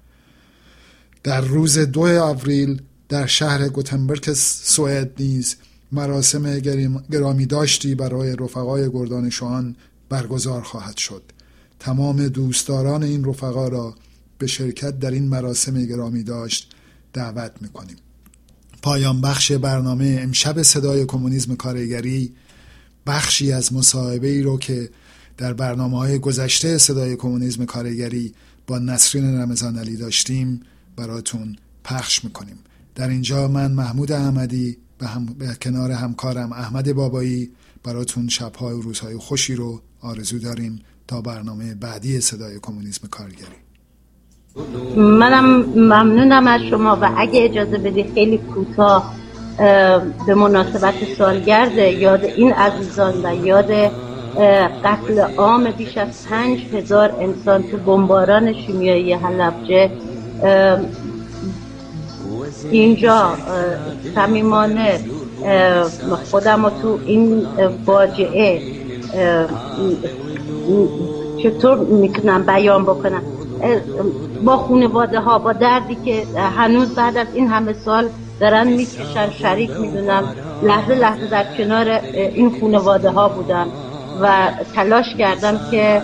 در روز دو آوریل در شهر گوتنبرگ سوئد نیز مراسم گرامی داشتی برای رفقای گردان شوان برگزار خواهد شد. تمام دوستداران این رفقا را به شرکت در این مراسم گرامی داشت دعوت می‌کنیم. پایان بخش برنامه امشب صدای کمونیسم کارگری بخشی از مصاحبه‌ای رو که در برنامه‌های گذشته صدای کمونیسم کارگری با نسرین رمضانعلی داشتیم براتون پخش می‌کنیم. در اینجا من محمود احمدی به, هم... به کنار همکارم احمد بابایی براتون شب‌های و روزهای خوشی رو آرزو داریم تا برنامه بعدی صدای کمونیسم کارگری. منم ممنونم از شما و اگه اجازه بدی خیلی کوتاه به مناسبت سالگرد یاد این عزیزان و یاد قتل عام بیش از پنج هزار انسان تو بمباران شیمیایی حلبچه اینجا صمیمانه خودم رو تو این فاجعه چطور میتونم بیان بکنم، با خانواده ها، با دردی که هنوز بعد از این همه سال دارن میکشن شریک میدونم، لحظه لحظه در کنار این خانواده ها بودم و تلاش کردم که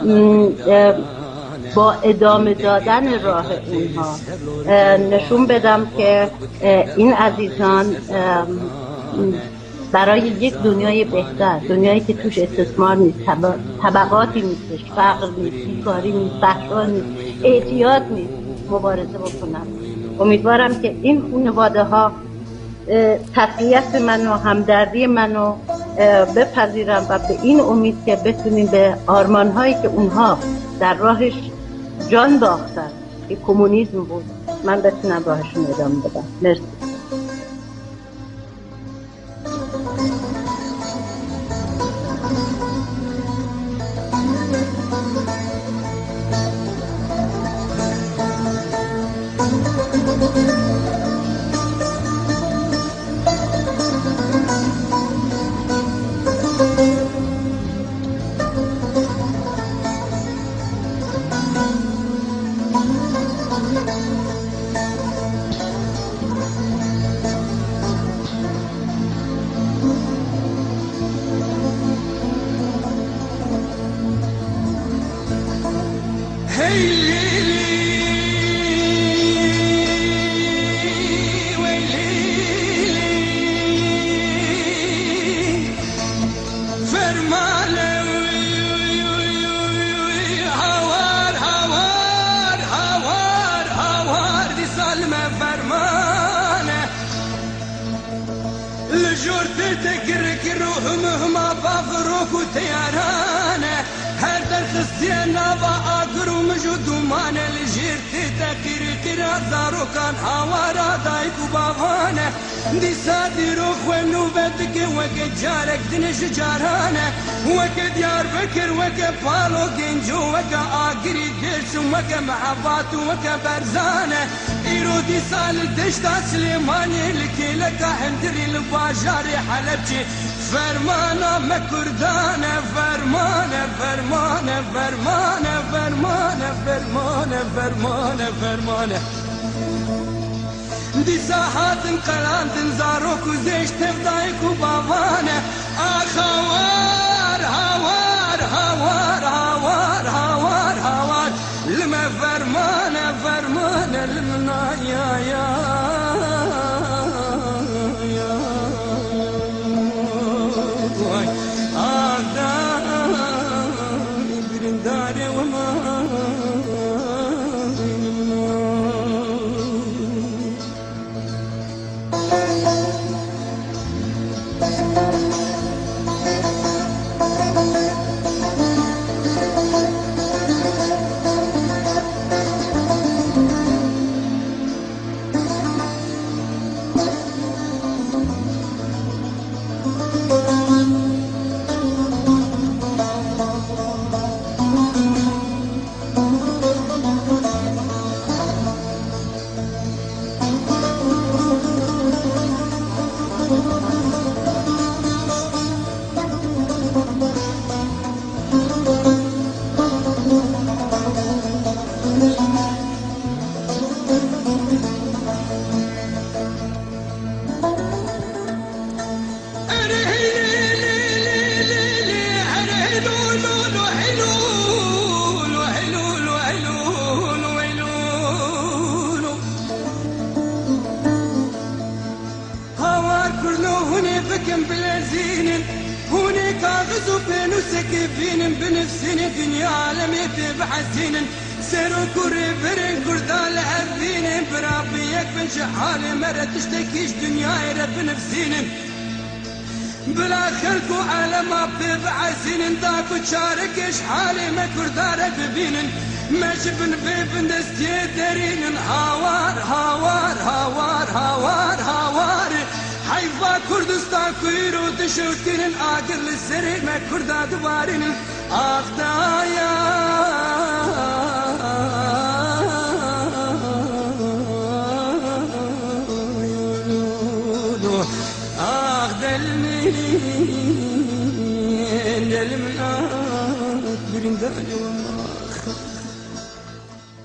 با ادامه دادن راه اونها نشون بدم که این عزیزان برای یک دنیای بهتر، دنیایی که توش استثمار نیست، طبقاتی نیستش، فقر نیست، بیکاری نیست، فحشا نیست، اعتیاد نیست، مبارزه بکنم. امیدوارم که این خانواده ها تسلیت منو، همدردی منو بپذیرم و به این امید که بتونیم به آرمان هایی که اونها در راهش جان باختن که کمونیسم بود، من بتونم راهشون ادامه بدم. مرسی. فرمانه مکردانه فرمانه فرمانه فرمانه فرمانه فرمانه فرمانه فرمانه دی ساحات قلانت زاروك وزيش تفضايك وبابانه آخوار هوار هوار هوار بكم بلازين هونيك غزو بينو سكفين بنفسين دنيا عالمي بحزين سيرو كوري برين كردال عذين برابيك بن شحالي مرة تشتكيش دنيا رب نفسين بلا خلقو عالم ببعزين داكو تشاركش حالي ما كردار ببين ما شبن بيبن دستي دارين هاوار هاوار هاوار هاوار هاوار حيفا كردستان كويرو دشوتين آقر للسري ما كردا دوارين آخدايا آخدلني دل من آخ برين دل